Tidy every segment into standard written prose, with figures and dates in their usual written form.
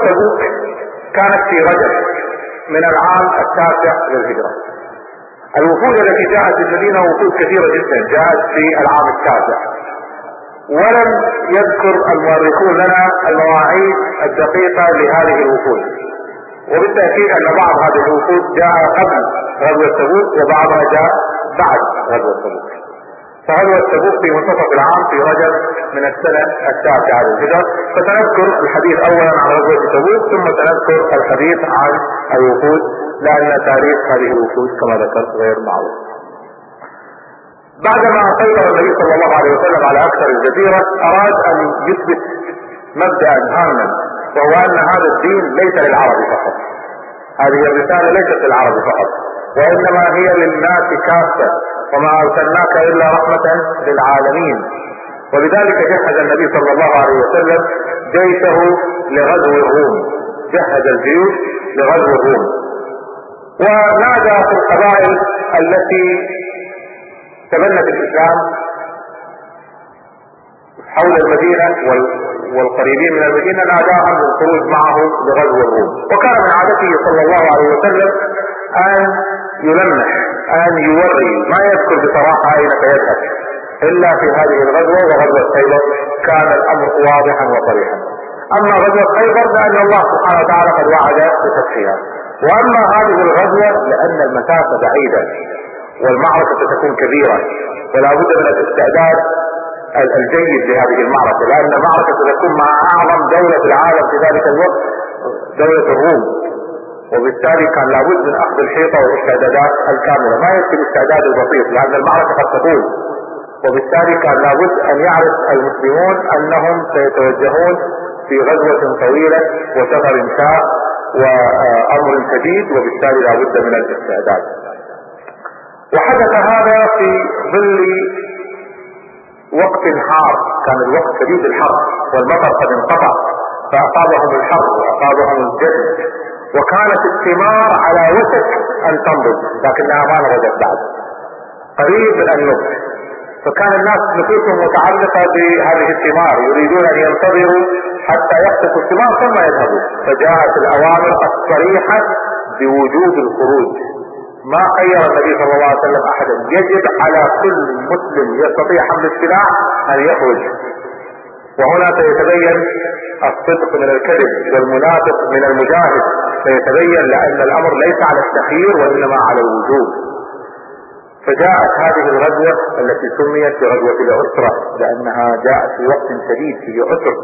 تبوك كانت في رجب من العام 9 للهجرة. الوفود التي جاءت للمدينة وفود كثيرة جدا جاءت في العام 9، ولم يذكر المؤرخون لنا المواعيد الدقيقة لهذه الوفود، وبالتأكيد أن بعض هذه الوفود جاء قبل غزوة تبوك وبعضها جاء بعد غزوة تبوك. فغزوة تبوك في منتصف العام في رجب من السنة 9 للهجرة. فسنذكر الحديث أولا عن غزوة تبوك ثم سنذكر الحديث عن الوفود، لأن تاريخ هذه الوفود كما ذكرت غير معروف. بعدما سيطر النبي صلى الله عليه وسلم على أكثر الجزيرة أراد أن يثبت مبدأ هاما، وهو أن هذا الدين ليس للعرب فقط، هذه الرسالة ليست للعرب فقط، وإنما هي للناس كافة، وما أرسلناك إلا رحمة للعالمين. ولذلك جهز النبي صلى الله عليه وسلم جيشه لغزو الروم، جهز الجيوش لغزو الروم، ونادى في القبائل التي تبنت الإسلام حول المدينة والقريبين من المدينة، ناداهم للخروج معه لغزو الروم. وكان من عادته صلى الله عليه وسلم أن يلمح، أن يوري، ما يذكر بصراحة أين سيذهب، إلا في هذه الغزوة وغزوة خيبر كان الأمر واضحا وصريحا. أما غزوة خيبر لأن الله سبحانه وتعالى قد وعد بفتحها، وأما هذه الغزوة لأن المسافة بعيدة والمعركة ستكون كبيرة، ولا بد من الاستعداد الجيد لهذه المعركة، لأن المعركة ستكون مع أعظم دولة في العالم في ذلك الوقت، دولة الروم، وبالتالي كان لابد من أخذ الحيطة والاستعدادات الكاملة، ما يكفي الاستعداد البسيط لأن المعركة قد تطول. وبالتالي كان لابد أن يعرف المسلمون أنهم سيتوجهون في غزوة طويلة وسفر شاق وأمر شديد، وبالتالي لابد من الاستعداد. وحدث هذا في ظل وقت حار، كان الوقت شديد الحر والمطر قد انقطع، فأصابهم الحر وأصابهم الجد، وكانت الثمار على وشك أن تنضج لكنها ما نضجت بعد، قريب من أن نضج. فكان الناس نفوسهم متعلقة بهذه الثمار، يريدون أن ينتظروا حتى يخطفوا الثمار ثم يذهبوا. فجاءت الأوامر الصريحة بوجوب الخروج، ما خير النبي صلى الله عليه وسلم أحدا، يجب على كل مسلم يستطيع حمل السلاح أن يخرج. وهنا سيتبين الصدق من الكذب والمنافق من المجاهد، سيتبين لأن الأمر ليس على التخيير وإنما على الوجوب. فجاءت هذه الغزوة التي سميت بغزوة العسرة لأنها جاءت في وقت شديد في عسر،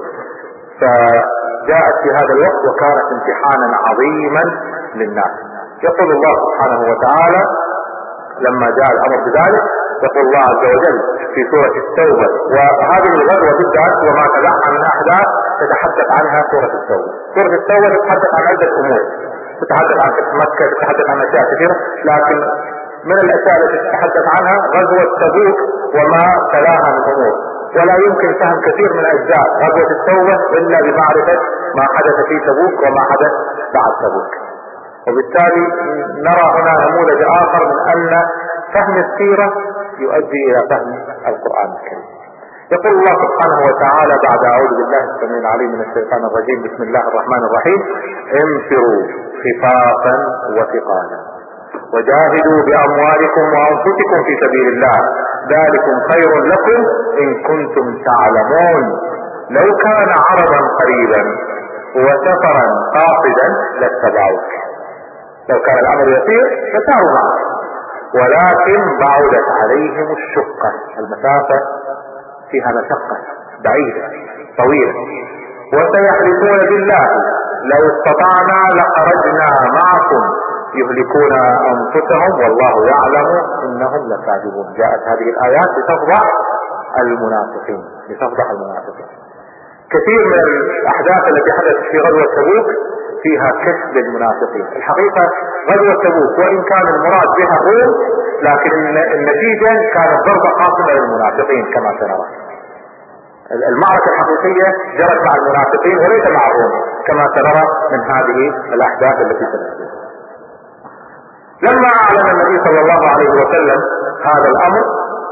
فجاءت في هذا الوقت وكانت امتحانا عظيما للناس. يقول الله سبحانه وتعالى لما جاء الأمر بذلك، يقول الله عز وجل في سورة التوبة، وهذه الغزوة بالذات وما تبعها من أحداث تتحدث عنها سورة التوبة. سورة التوبة تتحدث عن عدة أمور، تتحدث عن فتح مكة، تتحدث عن أشياء كثيرة، لكن من الأشياء التي تتحدث عنها غزوة تبوك وما تلاها من أمور، ولا يمكن فهم كثير من أجزاء غزوة التوبة إلا بمعرفة ما حدث في تبوك وما حدث بعد تبوك. وبالتالي نرى هنا نموذج آخر من أن فهم السيرة يؤدي إلى فهم القرآن الكريم. يقول الله سبحانه وتعالى بعد أعوذ بالله السميع العليم من الشيطان الرجيم، بسم الله الرحمن الرحيم: انفروا خفافا وثقالا وجاهدوا بأموالكم وأنفسكم في سبيل الله ذلكم خير لكم إن كنتم تعلمون لو كان عرضا قريبا وسفرا قاصدا لاتبعوك. لو كان الأمر يسير فساروا معك، ولكن بعدت عليهم الشقة، المسافة فيها مشقة بعيدة طويلة، وسيحلفون بالله لو استطعنا لخرجنا معكم يهلكون أنفسهم والله يعلم إنهم لكاذبون. جاءت هذه الآيات لتفضح المنافقين، لتفضح المنافقين. كثير من الأحداث التي حدثت في غزوة تبوك فيها كشف للمنافقين. الحقيقة غزوة تبوك وإن كان المراد بها الروم، لكن النتيجة كانت ضربة قاصمة للمنافقين كما سنرى. المعركة الحقيقية جرت مع المنافقين وليس مع الروم كما سنرى من هذه الأحداث التي سنرى. لما أعلن النبي صلى الله عليه وسلم هذا الأمر،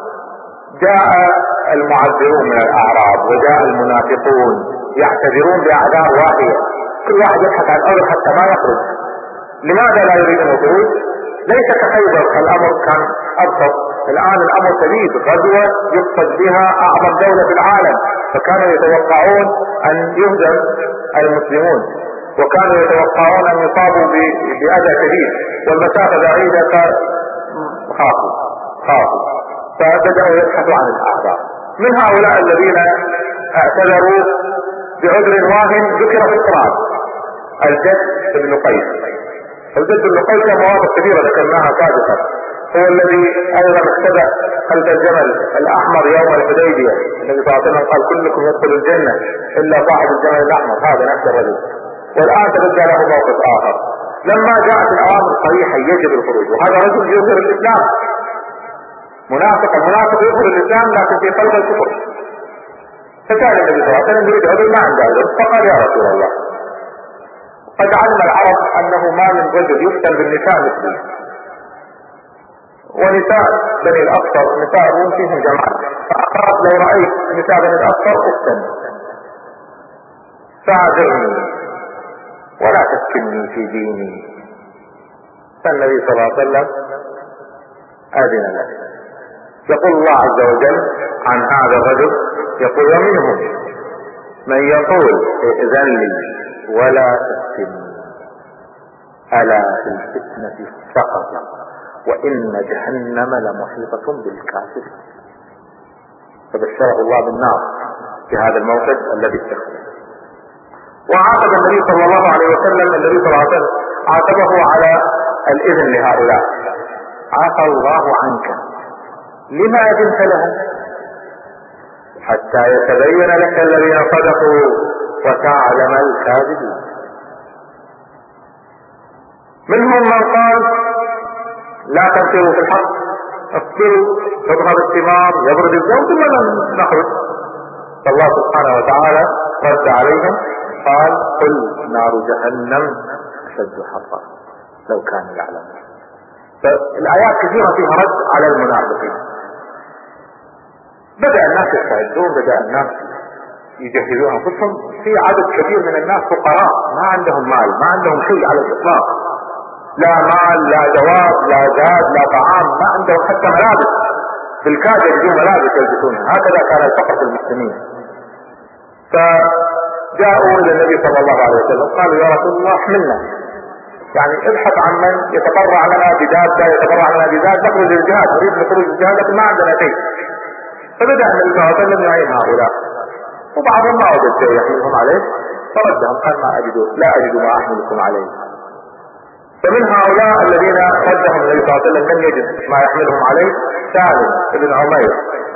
جاء المعذرون من الأعراب وجاء المنافقون يعتذرون بأعذار واهية، كل واحد يبحث عن الأرض حتى ما يخرج. لماذا لا يريدون الخروج؟ ليس كخيبر الأمر كان أبسط، الآن الأمر شديد، غزوة يقصد بها أعظم دولة في العالم، فكانوا يتوقعون أن يهزم المسلمون، وكانوا يتوقعون أن يصابوا بأذى شديد، والمسافة بعيدة، فخافوا فبدأوا يبحثوا عن الأعذار. من هؤلاء الذين اعتذروا بعذر واهن ذكر في القرآن الجد بن قيس. الجد بن قيس له مواقف كثيرة ذكرناها سابقا، هو الذي ايضا اختبأ خلف الجمل الاحمر يوم الحديبية. النبي صلى الله عليه وسلم قال كلكم يدخل الجنة الا صاحب الجمل الاحمر، هذا نفس الرجل. والان تبدأ له موقف اخر لما جاءت الاوامر الصريحة يجب الخروج، وهذا رجل يظهر الاسلام، المنافق يظهر الاسلام لكن في قلب الكفر. فكان النبي صلى الله عليه وسلم يريد عذر ما عنده عذر، فقال يا رسول الله قد علم العرب انه ما من رجل يفتن بالنساء مثلي، ونساء بني الاصفر نساء الروم فيهم جماعة، فأخاف لو رأيت نساء بني الاصفر افتن، فاعذرني ولا تفتني في ديني. فالنبي صلى الله عليه وسلم آذن له. يقول الله عز وجل عن هذا الرجل، يقول ومنهم من يقول ائذن لي ولا تفتني ألا في الفتنة سقط وإن جهنم لمحيطة بالكافرين. فبشره الله بالنار في هذا الموقف الذي اتخذه. وعاقب النبي صلى الله عليه وسلم عاقبه على الإذن لهؤلاء. عفى الله عنك لما أذنت لهم حتى يتبين لك الذين صدقوا وتعلم الكاذبين. منهم من قال لا تنفروا في الحق، اصبروا تظهر الثمار يبرد الجو ثم نخرج. فالله سبحانه وتعالى رد عليهم قال قل نار جهنم أشد حرا لو كانوا يعلمون. فالآيات كثيرة فيها رد على المنافقين. بدأ الناس يستعدون، بدأ الناس يجهزون انفسهم. في عدد كبير من الناس فقراء ما عندهم مال، ما عندهم شيء على الإطلاق، لا مال لا جواب لا زاد لا طعام، ما عندهم حتى ملابس، بالكاد يجدون ملابس يلبسونها. هكذا كان الفقر في المسلمين. فجاءوا الى النبي صلى الله عليه وسلم قالوا يا رسول الله احملنا، يعني ابحث عن من يتبرع لنا بدابة يتبرع لنا بذات نخرج الجهاد، نريد نخرج الجهاد لكن ما عندنا شيء. فبدأ النبي صلى الله عليه وسلم يعين هؤلاء، وبعضهم ما وجد شيء يحملهم عليه فردهم قال لا أجد ما أحملكم عليه. فمن هؤلاء الذين ردهم النبي صلى الله عليه وسلم لم يجد ما يحملهم عليه سالم بن عمير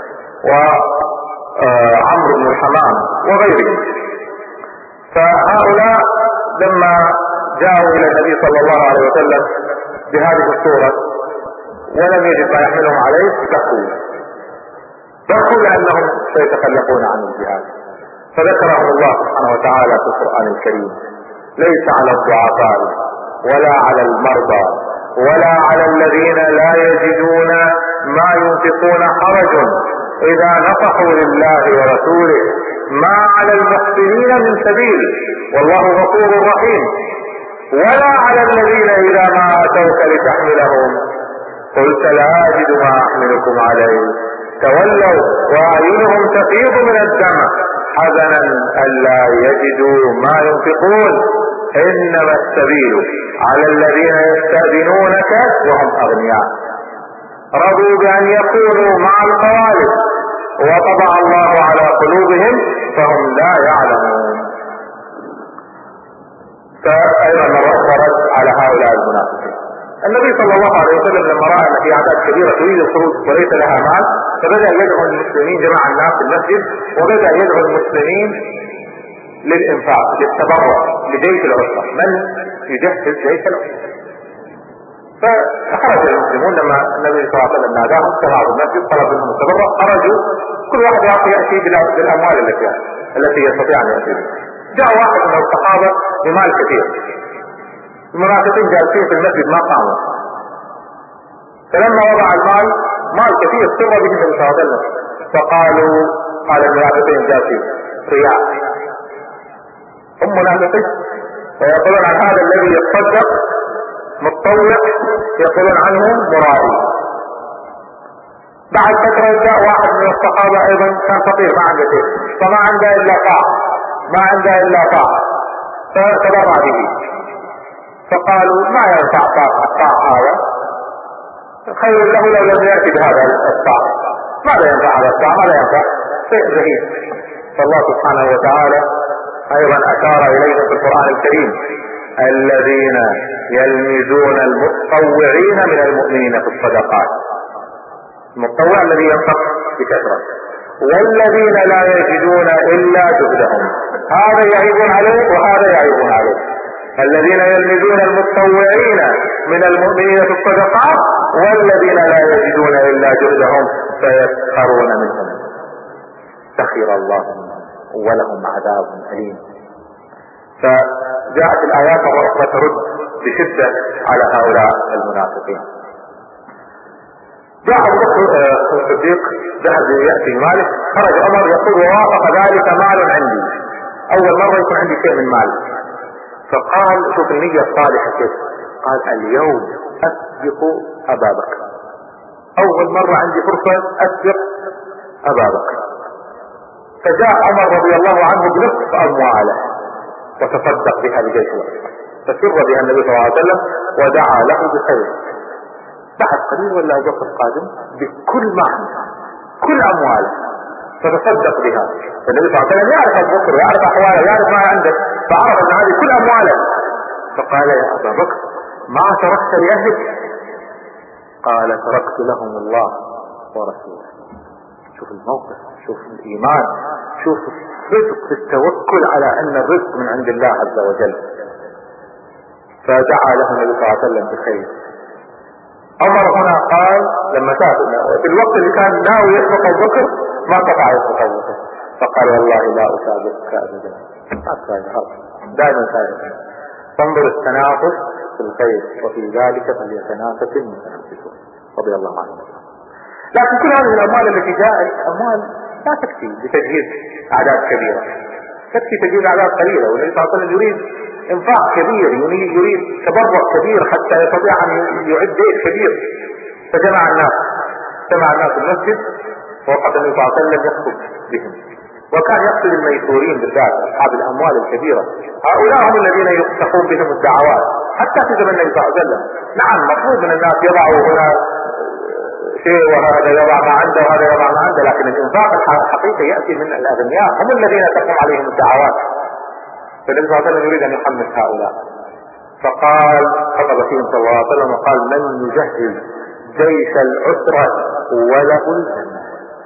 وعمرو بن الحمام وغيرهم. فهؤلاء لما جاءوا الى النبي صلى الله عليه وسلم بهذه الصورة ولم يجد ما يحملهم عليه بكوا لانهم سيتخلفون عن الجهاد. فذكرهم الله سبحانه وتعالى في القرآن الكريم ليس على الضعفاء ولا على المرضى ولا على الذين لا يجدون ما ينفقون حرج اذا نصحوا لله ورسوله ما على المحسنين من سبيل والله غفور رحيم ولا على الذين اذا ما اتوك لتحملهم قلت لا اجد ما احملكم عليه تولوا واعينهم تفيض من الدمع حزنا الا يجدوا ما ينفقون انما السبيل على الذين يستأذنونك وهم اغنياء رضوا بان يكونوا مع الخوالف وطبع الله على قلوبهم فهم لا يعلمون. فايضا رد على هؤلاء المنافقين. النبي صلى الله عليه وسلم لما راى ان في اعداد كبيره تريد الخروج وليس لها مال فبدا يدعو المسلمين، جمع الناس في المسجد وبدا يدعو المسلمين للانفاق للتبرع لجيش العسرة، من يجهز جيش العسرة. فخرج المسلمون لما النبي صلى الله عليه وسلم ناداهم سمعوا المسجد طلب منهم التبرع، خرجوا كل واحد ياتي بالاموال التي يستطيع ان ياتي بها. جاء واحد من الصحابه بمال كثير، المنافقين جالسين في المسجد ما قاموا، فلما وضع المال مال كثير سر به النبي صلى الله عليه وسلم قال المنافقين جالسين رياء هم منافقين ويقولون عن هذا الذي يتصدق متطوع يقولون عنه مرائي. بعد فترة جاء واحد من الصحابة ايضا كان فقير ما عنده شيء، فما عنده الا طاعة، ما عنده الا طاعة، فتبرع به. فقالوا ما ينفع الطاعة هذا، خير له لو لم يأتي بهذا الطاعة. ماذا ينفع هذا الطاعة؟ ماذا ينفع؟ شيء زهيد. فالله سبحانه وتعالى ايضا اشار اليه في القرآن الكريم: الذين يلمزون المتطوعين من المؤمنين في الصدقات. المتطوع الذي ينفق بكثرة، والذين لا يجدون الا جهدهم. هذا يعيبون عليه وهذا يعيبون عليه. الذين يلمزون المتطوعين من المؤمنين في الصدقات، والذين لا يجدون الا جهدهم فيسخرون منهم سخر الله منهم ولهم عذاب أليم. فجاءت الآيات الأخرى ترد بشدة على هؤلاء المنافقين. جاء ابو بكر الصديق ذهب يأتي مالك، خرج عمر يقول: ووافق ذلك مال عندي، أول مرة يكون عندي شيء من مال. فقال: شوف النية الصالحة كيف، قال: اليوم أسبق أبا بكر، أول مرة عندي فرصة أسبق أبا بكر. فجاء عمر رضي الله عنه بنصف أمواله وتصدق بها لجيش الأسرى، فسر بها النبي صلى الله عليه وسلم ودعا له بخير. بعد قليل ولا أبو بكر قادم بكل ما عنده، كل أمواله، فتصدق بها. فالنبي صلى الله عليه وسلم يعرف أبو بكر، يعرف أحواله، يعرف ما عنده، فعرف أن هذه كل أمواله. فقال: يا أبا بكر ما تركت لأهلك؟ قال: تركت لهم الله ورسوله. شوف الموقف، شوف الإيمان، شوف الصدق في التوكل على أن الرزق من عند الله عز وجل. فدعا له النبي صلى الله عليه وسلم بخير. عمر هنا قال لما شاف في الوقت اللي كان ناوي يسبق أبو بكر ما قطع يسبق أبو بكر، فقال: والله لا أسابقك أبدا، ما تسابق دائما سابق. فانظر التنافس في الخير، وفي ذلك فليتنافس المتنافسون رضي الله عنه. لكن كل هذه الأموال التي جاءت أموال لا تكفي لتجهيز أعداد كبيرة، تكفي تجهيز أعداد قليلة. والنبي صلى الله عليه وسلم يريد انفاق كبير، يريد تبرع كبير حتى يستطيع أن يعد جيش كبير. فجمع الناس في المسجد، ووقت النبي صلى الله عليه وسلم يخطب بهم، وكان يقصد الميسورين بالذات أصحاب الأموال الكبيرة. هؤلاء هم الذين تقوم بهم الدعوات حتى في زمن النبي صلى الله عليه وسلم. نعم مطلوب من الناس يضعوا هنا شيء وهذا يضع ما عنده وهذا يضع ما عنده، لكن الانفاق الحقيقي يأتي من الأغنياء، هم الذين تقوم عليهم الدعوات. فالنبي صلى الله عليه وسلم يريد أن يحمس هؤلاء، فقال خطب فيهم صلى الله عليه وسلم وقال: من يجهز جيش العسرة وله الجنة.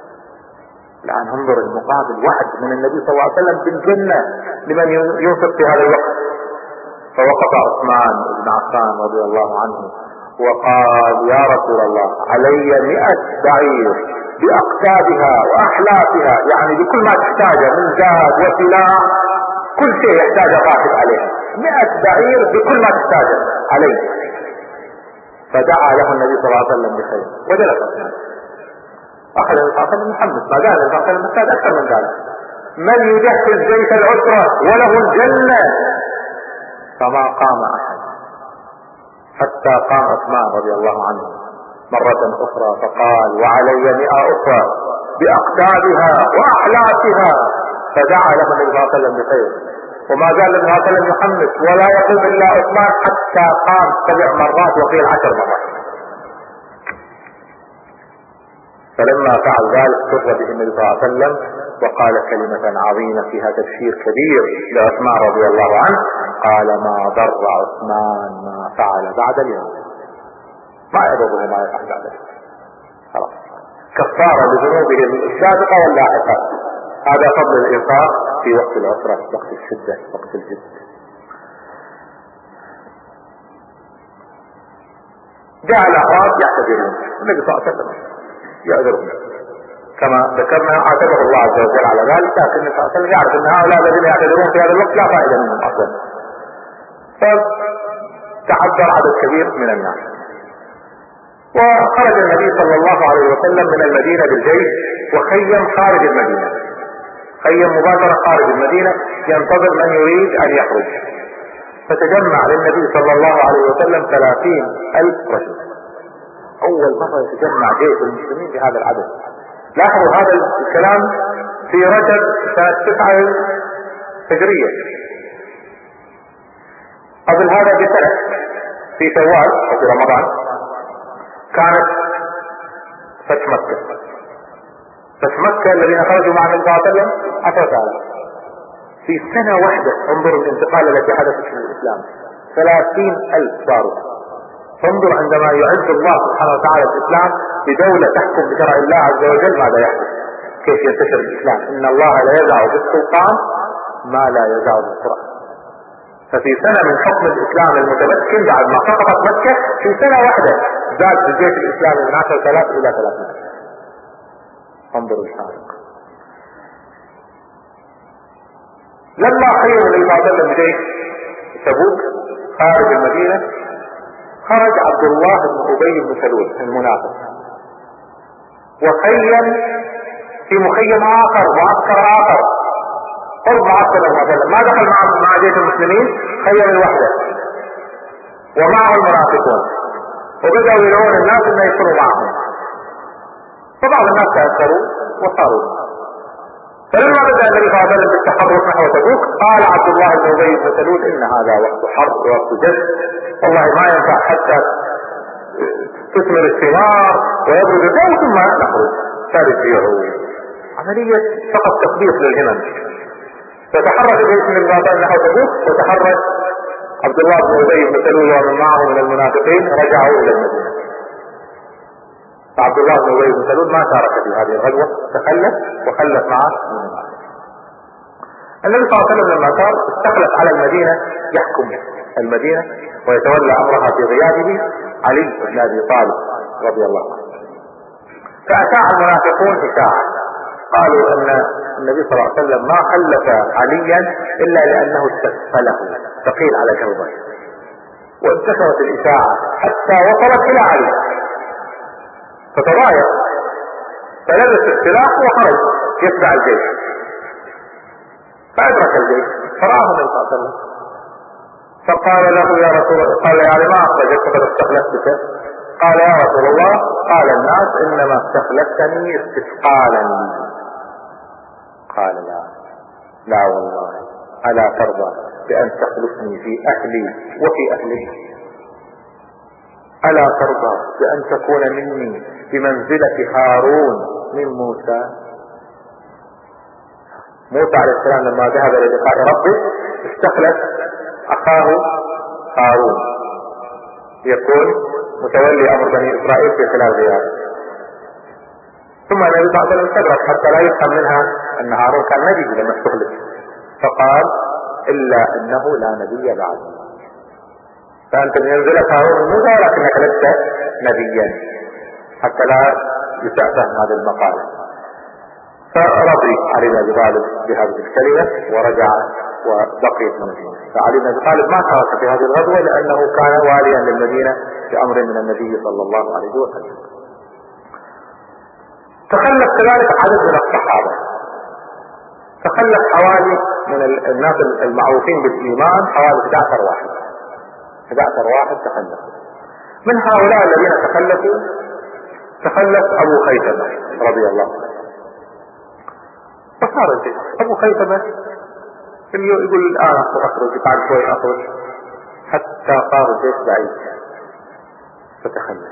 الآن انظر المقابل، وعد من النبي صلى الله عليه وسلم بالجنة لمن ينفق في هذا الوقت. فوقف عثمان بن عفان رضي الله عنه وقال: يا رسول الله علي 100 بعير بأقتابها وأحلافها، يعني بكل ما تحتاجه من زاد وسلاح، كل شيء يحتاج الراكب عليه، 100 بعير بكل ما تحتاجه عليه. فدعا له النبي صلى الله عليه وسلم بخير وجلس عثمان. أخذ النبي صلى الله عليه وسلم محمد، ما قال النبي صلى الله عليه وسلم محتاج أكثر من ذلك: من يجهز جيش العسرة وله الجنة. فما قام أحد حتى قام عثمان رضي الله عنه مرة أخرى فقال: وعلي 100 أخرى بأقتابها وأحلافها. فدعا له النبي صلى الله عليه وسلم بخير، وما زال النبي صلى الله عليه وسلم يحمس ولا يقوم إلا عثمان حتى قام 7 مرات وقيل 10 مرات. فلما فعل ذلك سر به النبي صلى الله عليه وسلم وقال كلمة عظيمة فيها تبشير كبير لعثمان رضي الله عنه، قال: ما ضر عثمان ما فعل بعد اليوم، ما يضره ما يفعل بعد اليوم، خلاص كفارة لذنوبه السابقة واللاحقة. هذا فضل الإنفاق في وقت العسرة، وقت الشدة، وقت الجد. جاء الأعراب يعتذرون، النبي صلى الله عليه وسلم يعذرهم كما ذكرنا، اعتبر الله عز وجل على ذلك، لكن النبي صلى الله عليه وسلم يعرف ان هؤلاء الذين يعتذرون في هذا الوقت لا فائدة منهم اصلا. فتعذر عدد كبير من الناس، وخرج النبي صلى الله عليه وسلم من المدينة بالجيش وخيم خارج المدينة، خيم مباشرة خارج المدينة ينتظر من يريد ان يخرج. فتجمع للنبي صلى الله عليه وسلم 30,000 رجل. اول مرة يتجمع جيش المسلمين بهذا العدد. لاحظوا هذا الكلام في رجب سنة 9 هجرية. قبل هذا بسنة في شوال او في رمضان كانت فتح مكة. فتح مكة الذين خرجوا مع النبي صلى الله عليه وسلم 10,000. في سنة واحدة انظروا الانتقال التي حدثت في الاسلام، 30,000 صاروا. فانظر عندما يعز الله سبحانه وتعالى الاسلام بدولة تحكم بشرع الله عز وجل ماذا يحدث، كيف ينتشر الاسلام. ان الله لا يزع بالسلطان ما لا يزع بالقرآن. ففي سنة من حكم الاسلام المتمكن بعد ما سقطت مكة في سنة واحدة زاد الجيش الاسلامي من 10,000 الى 300. انظروا الفارق. لما خير النبي صلى الله عليه وسلم جيش تبوك خارج المدينة، خرج عبد الله بن ابي بن سلول المنافق وخيم في مخيم اخر، معسكر اخر قرب معسكر النبي. ما دخل مع جيش المسلمين، خيم الوحدة ومعه المنافقون، وبدأوا يدعون الناس ان يصيروا معهم. فبعض الناس تأثروا وصاروا. فلما بدأ النبي صلى الله عليه وسلم بالتحرك نحو تبوك قال عبد الله بن ابي بن سلول ان هذا وقت حرب ووقت جد، والله ما ينفع حتى تثمر الثمار ويبرد الجو ثم نخرج. فارجعوا عملية فقط تثبيط للهمم. فتحرك باسم الباطل نحو تبوك، وتحرك عبد الله بن ابي بن سلول ومن معه من المنافقين رجعوا الى المدينة. فعبد الله بن ابي بن سلول ما شارك في هذه الغزوة، تخلف وخلف معه من المنافقين. النبي صلى الله عليه وسلم لما صار استخلف على المدينة يحكم المدينة ويتولى امرها في غيابه علي بن ابي طالب رضي الله عنه. فأشاع المنافقون إشاعة، قالوا ان النبي صلى الله عليه وسلم ما خلف عليا الا لانه استثقله، ثقيل على قلبه. وانتشرت الاشاعة حتى وصلت الى علي، فتضايق فلبس السلاح وخرج يتبع الجيش. فادرك الجيش فرآه النبي صلى الله عليه وسلم فقال له يا رسول الله، قال يعني ما اخرجك قد استخلفتك؟ قال يا رسول الله قال الناس انما استخلفتني استثقالا. قال لا والله الا ترضى بان تخلفني في اهلي وفي اهلك؟ الا ترضى بان تكون مني بمنزلة هارون من موسى؟ موسى عليه السلام لما ذهب للقاء ربه استخلف اخاه هارون يكون متولي امر بني اسرائيل في خلال غيابه. ثم النبي صلى الله عليه وسلم استدرك حتى لا يفهم منها ان هارون كان نبي لما استخلف، فقال الا انه لا نبي بعد، فانت بمنزلة هارون من موسى ولكنك لست نبيا، حتى لا يتفهم هذا المقال. فرضي علي بن ابي طالب بهذه الكلمة ورجع وبقي في المدينة. فعلي بن ابي طالب ما شارك في هذه الغزوة لانه كان واليا للمدينة بامر من النبي صلى الله عليه وسلم. تخلف كذلك عدد من الصحابة، تخلف حوالي من الناس المعروفين بالايمان حوالي 11 واحد. 11 واحد تخلف. من هؤلاء الذين تخلفوا تخلف ابو خيثمة رضي الله عنه. فصار الجيش ابو خيثمة يقول الان اخرج بعد شوي اخرج، حتى صار الجيش بعيد فتخلف.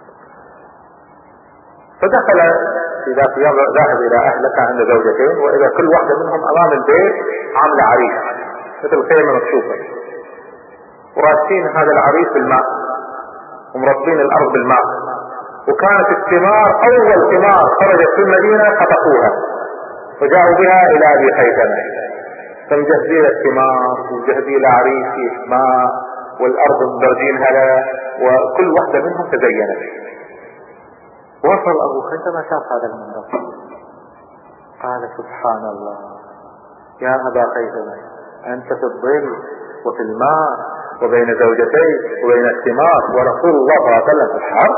فدخل في ذات يوم ذاهب الى اهله، كان عنده زوجتين واذا كل واحدة منهم امام البيت عاملة عريس مثل خيمة مكشوفة، وراسين هذا العريس بالماء ومربين الارض بالماء. وكانت الثمار اول ثمار خرجت في المدينة خطفوها وجاءوا بها الى ابي خيثمة، فمجهزين الثمار ومجهزين العريس في ماء والارض مدرجينها له، وكل واحدة منهم تزينت. وصل ابو خيثمة شاف هذا المنظر قال سبحان الله يا ابا خيثمة، انت في الظل وفي الماء وبين زوجتين وبين الثمار ورسول الله صلى الله عليه وسلم في الحرب،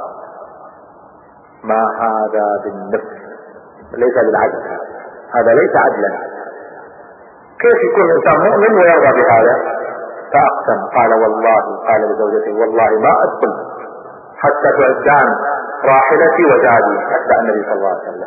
ما هذا بالنفس، ليس بالعدل، هذا ليس عدلا. كيف يكون الانسان مؤمن ويرضى بهذا؟ فأقسم قال والله، قال لزوجته والله ما أدخل حتى تعدان راحلتي وزادي حتى النبي صلى الله عليه وسلم.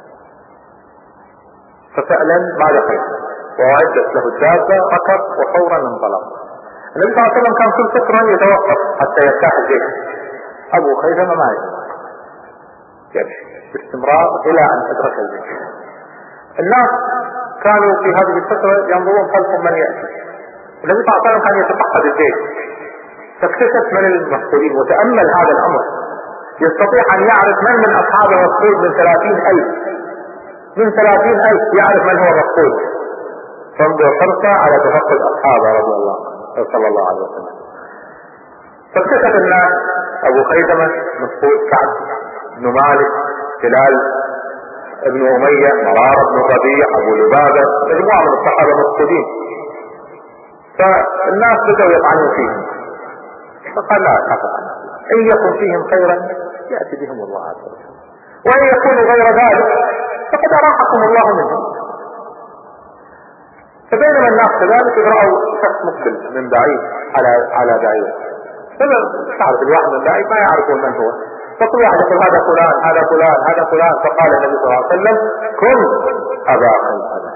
ففعلا ما دخل وأعدت له الدابة ركب وفورا انطلق. النبي صلى الله عليه وسلم كان كل فترة يتوقف حتى يرتاح الجيش. أبو خيثمة ما يمشي باستمرار إلى أن أدرك الجيش. الناس كانوا في هذه الفترة ينظرون خلفهم من يأتي. النبي صلى الله عليه وسلم كان يتفقد الجيش، فاكتشف من المفقودين وتأمل هذا الأمر، يستطيع أن يعرف من أصحاب المفقود من 30,000، من 30,000 يعرف من هو مفقود. فانظر حرصه على تفقد أصحابه رضي الله صلى الله عليه وسلم. فاكتشف الناس أبو خيثمة مفقود، كعب بن مالك، هلال ابن أمية، مرار بن ربيع، أبو لبابة، مجموعة من الصحابة مفقودين. فالناس بدأوا يطعنون فيهم، فقال لا تخف عنهم، إن يكن فيهم خيرا يأتي بهم الله عز وجل، وإن يكونوا غير ذلك فقد أراحكم الله منهم. فبينما الناس كذلك رأوا شخص مقبل من بعيد على بعيد، تعرف الواحد من بعيد ما يعرفون من هو، فكل واحد يقول هذا فلان هذا فلان هذا فلان. فقال النبي صلى الله عليه وسلم كن أبا خيثمة.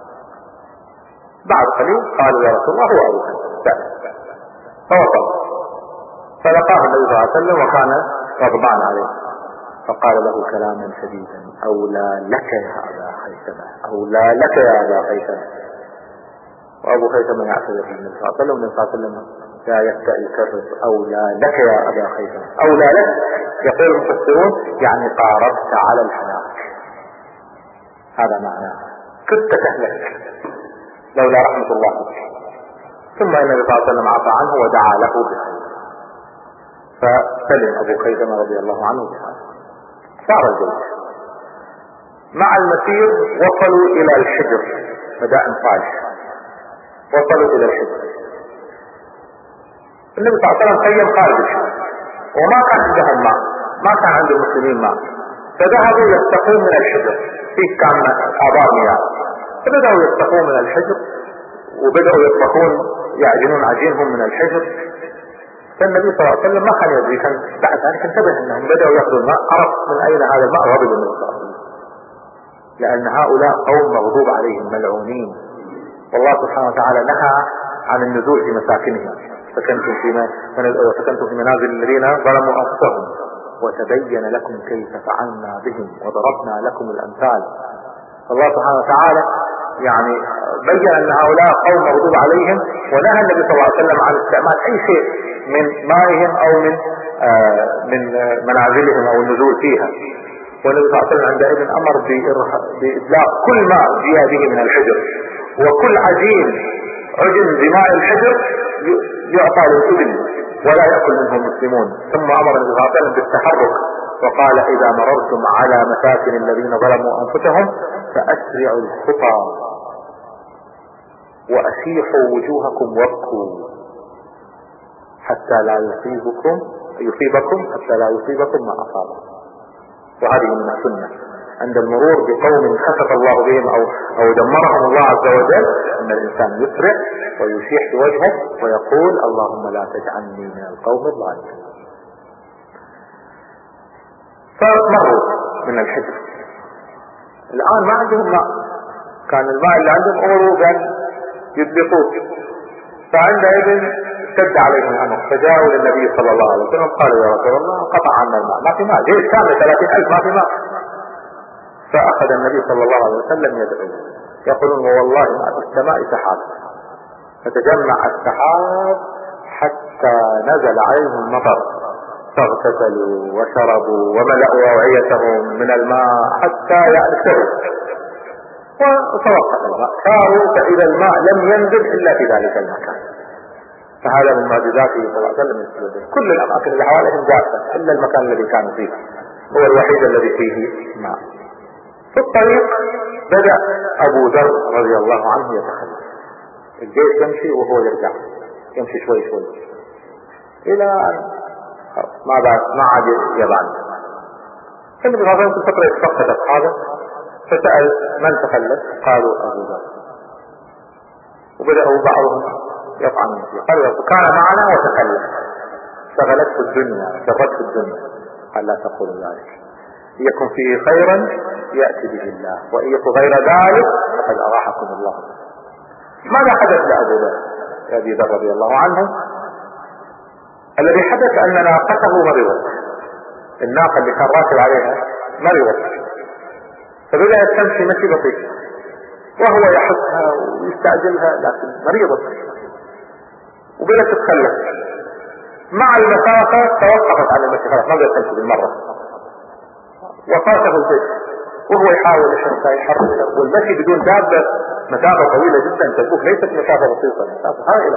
بعد قليل قالوا يا رسول الله هو أبو خيثمة، فوصل فلقاه النبي صلى الله عليه وسلم وكان غضبان عليه، فقال له كلاما شديدا: أولى لك يا أبا خيثمة، أولى لك يا أبا خيثمة. وأبو خيثمة يعتذر للنبي صلى الله عليه وسلم، والنبي صلى الله عليه وسلم لا يكرر أولى لك يا أبا خيثمة. أولى لك يقول المفسرون يعني قاربت على الهلاك، هذا معناه كنت تهلك لولا رحمة الله بك. ثم النبي صلى الله عليه وسلم عفى عنه ودعا له بخير، فسلم أبو خيثمة رضي الله عنه بهذا. صار الجيش مع المسير، وصلوا إلى الحجر، مدائن صالح، وصلوا إلى الحجر. النبي صلى الله عليه وسلم خيم خارج الحجر وما كان عندهم ماء، ما كان عند المسلمين ماء، فذهبوا يستقون من الحجر، فيه كان آبار مياه، فبدأوا يستقون من الحجر وبدأوا يطبخون يعجنون عجينهم من الحجر. فالنبي صلى الله عليه وسلم ما كان يدري، كان بعد ذلك انتبه انهم بدأوا يأخذوا الماء، عرف من اين هذا الماء وغضب النبي صلى الله عليه وسلم، لأن هؤلاء قوم مغضوب عليهم ملعونين، والله سبحانه وتعالى نهى عن النزول في مساكنهم. سكنتم في منازل الذين ظلموا أنفسهم وتبين لكم كيف فعلنا بهم وضربنا لكم الأمثال. الله سبحانه وتعالى يعني بين أن هؤلاء قوم مغضوب عليهم، ونهى النبي صلى الله عليه وسلم عن استعمال أي شيء من مائهم أو من منازلهم أو النزول فيها. والنبي صلى الله عليه وسلم عندئذ أمر بإطلاق كل ماء جاء به من الحجر، وكل عجين بماء الحجر يعطى للإبل ولا يأكل منه المسلمون. ثم أمر النبي صلى الله عليه وسلم بالتحرك وقال: إذا مررتم على مساكن الذين ظلموا أنفسهم فأسرعوا الخطى وأسيحوا وجوهكم وابكوا حتى لا يصيبكم ما أصابكم. وهذه من السنة عند المرور بقوم خسف الله بهم أو دمرهم الله عز وجل، أن الإنسان يسرع ويشيح بوجهه ويقول: اللهم لا تجعلني من القوم الظالمين. فمروا من الحجر، الآن ما عندهم ماء، كان الماء اللي عندهم أمروا بأن يدلقوه، فعندئذ اشتد عليهم الأمر، فجاءوا للنبي صلى الله عليه وسلم قالوا: يا رسول الله انقطع عنا الماء، ما في ماء، جيش كامل 30,000 ما في ماء. فأخذ النبي صلى الله عليه وسلم يدعو، يقولون: والله ما في السماء سحاب، فتجمع السحاب حتى نزل عليهم المطر، فاغتسلوا وشربوا وملأوا أوعيتهم من الماء حتى يأكلوا، وتوقف الماء، صاروا فإذا الماء لم ينزل إلا في ذلك المكان. فهذا من معجزاته صلى الله عليه وسلم. كل الأماكن اللي حواليهم جافة إلا المكان الذي كان فيه هو الوحيد الذي فيه ماء. في الطريق بدأ أبو ذر رضي الله عنه يتخلف، الجيش يمشي وهو يرجع، يمشي شوي شوي إلى ما عاد يبعد. النبي صلى الله عليه وسلم في الفترة يتفقد أصحابه، فسأل: من تخلف؟ قالوا: أبو ذر. وبدأوا بعضهم يطعن في قرية كان معنا وتكلم شغلته الدنيا شغلته الدنيا. قال لا تقولوا ذلك، يكن فيه خيرا يأتي به الله، وإن يكن غير ذلك فقد أراحكم الله. ماذا حدث لأبي ذر رضي الله عنه؟ الذي حدث أن ناقته مرضت، الناقة اللي كان راكب عليها مرضت، فبدأت تمشي مشي بطيء وهو يحثها ويستعجلها لكن مريضة، وبدأت تتخلف. مع المسافة توقفت عن المشي، خلاص ما بدأت تمشي بالمرة، وفاته الجيش وهو يحاول يحركها، والمشي بدون دابة مسافة طويلة جدا تبوك، ليست مسافة بسيطة، مسافة هائلة،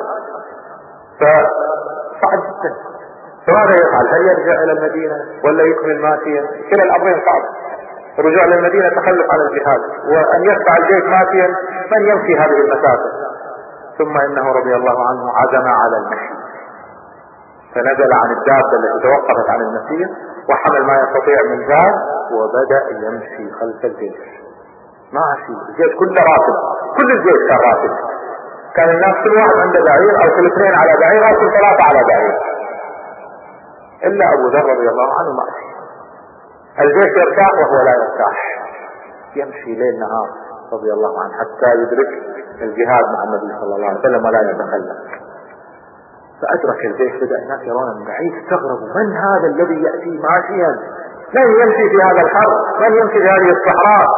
فصعب جدا. فماذا يفعل؟ هل يرجع إلى المدينة ولا يكمل ماشيا؟ كلا الأمرين صعب، الرجوع إلى المدينة تخلف عن الجهاد، وأن يدفع الجيش ماشيا من يمشي هذه المسافة. ثم إنه رضي الله عنه عزم على المشي، فنزل عن الدابة التي توقفت عن المسير وحمل ما يستطيع من زاد وبدأ يمشي خلف الجيش. ماشي الجيش كله راكب، كل الجيش كان راكب، كان الناس كل واحد عنده بعير او كل اثنين على بعير او كل ثلاثة على بعير، الا ابو ذر رضي الله عنه ماشي. الجيش يرتاح وهو لا يرتاح، يمشي ليل نهار رضي الله عنه حتى يدرك الجهاد مع النبي صلى الله عليه وسلم ولا يتخلف. فأدرك الجيش، بدأ الناس يرون من بعيد، استغربوا من هذا الذي يأتي ماشيا، من يمشي في هذا الحر، من يمشي في هذه الصحراء.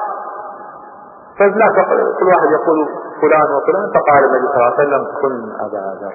فلا كل واحد يقول فلان وفلان، فقال النبي صلى الله عليه وسلم كن أبا ذر.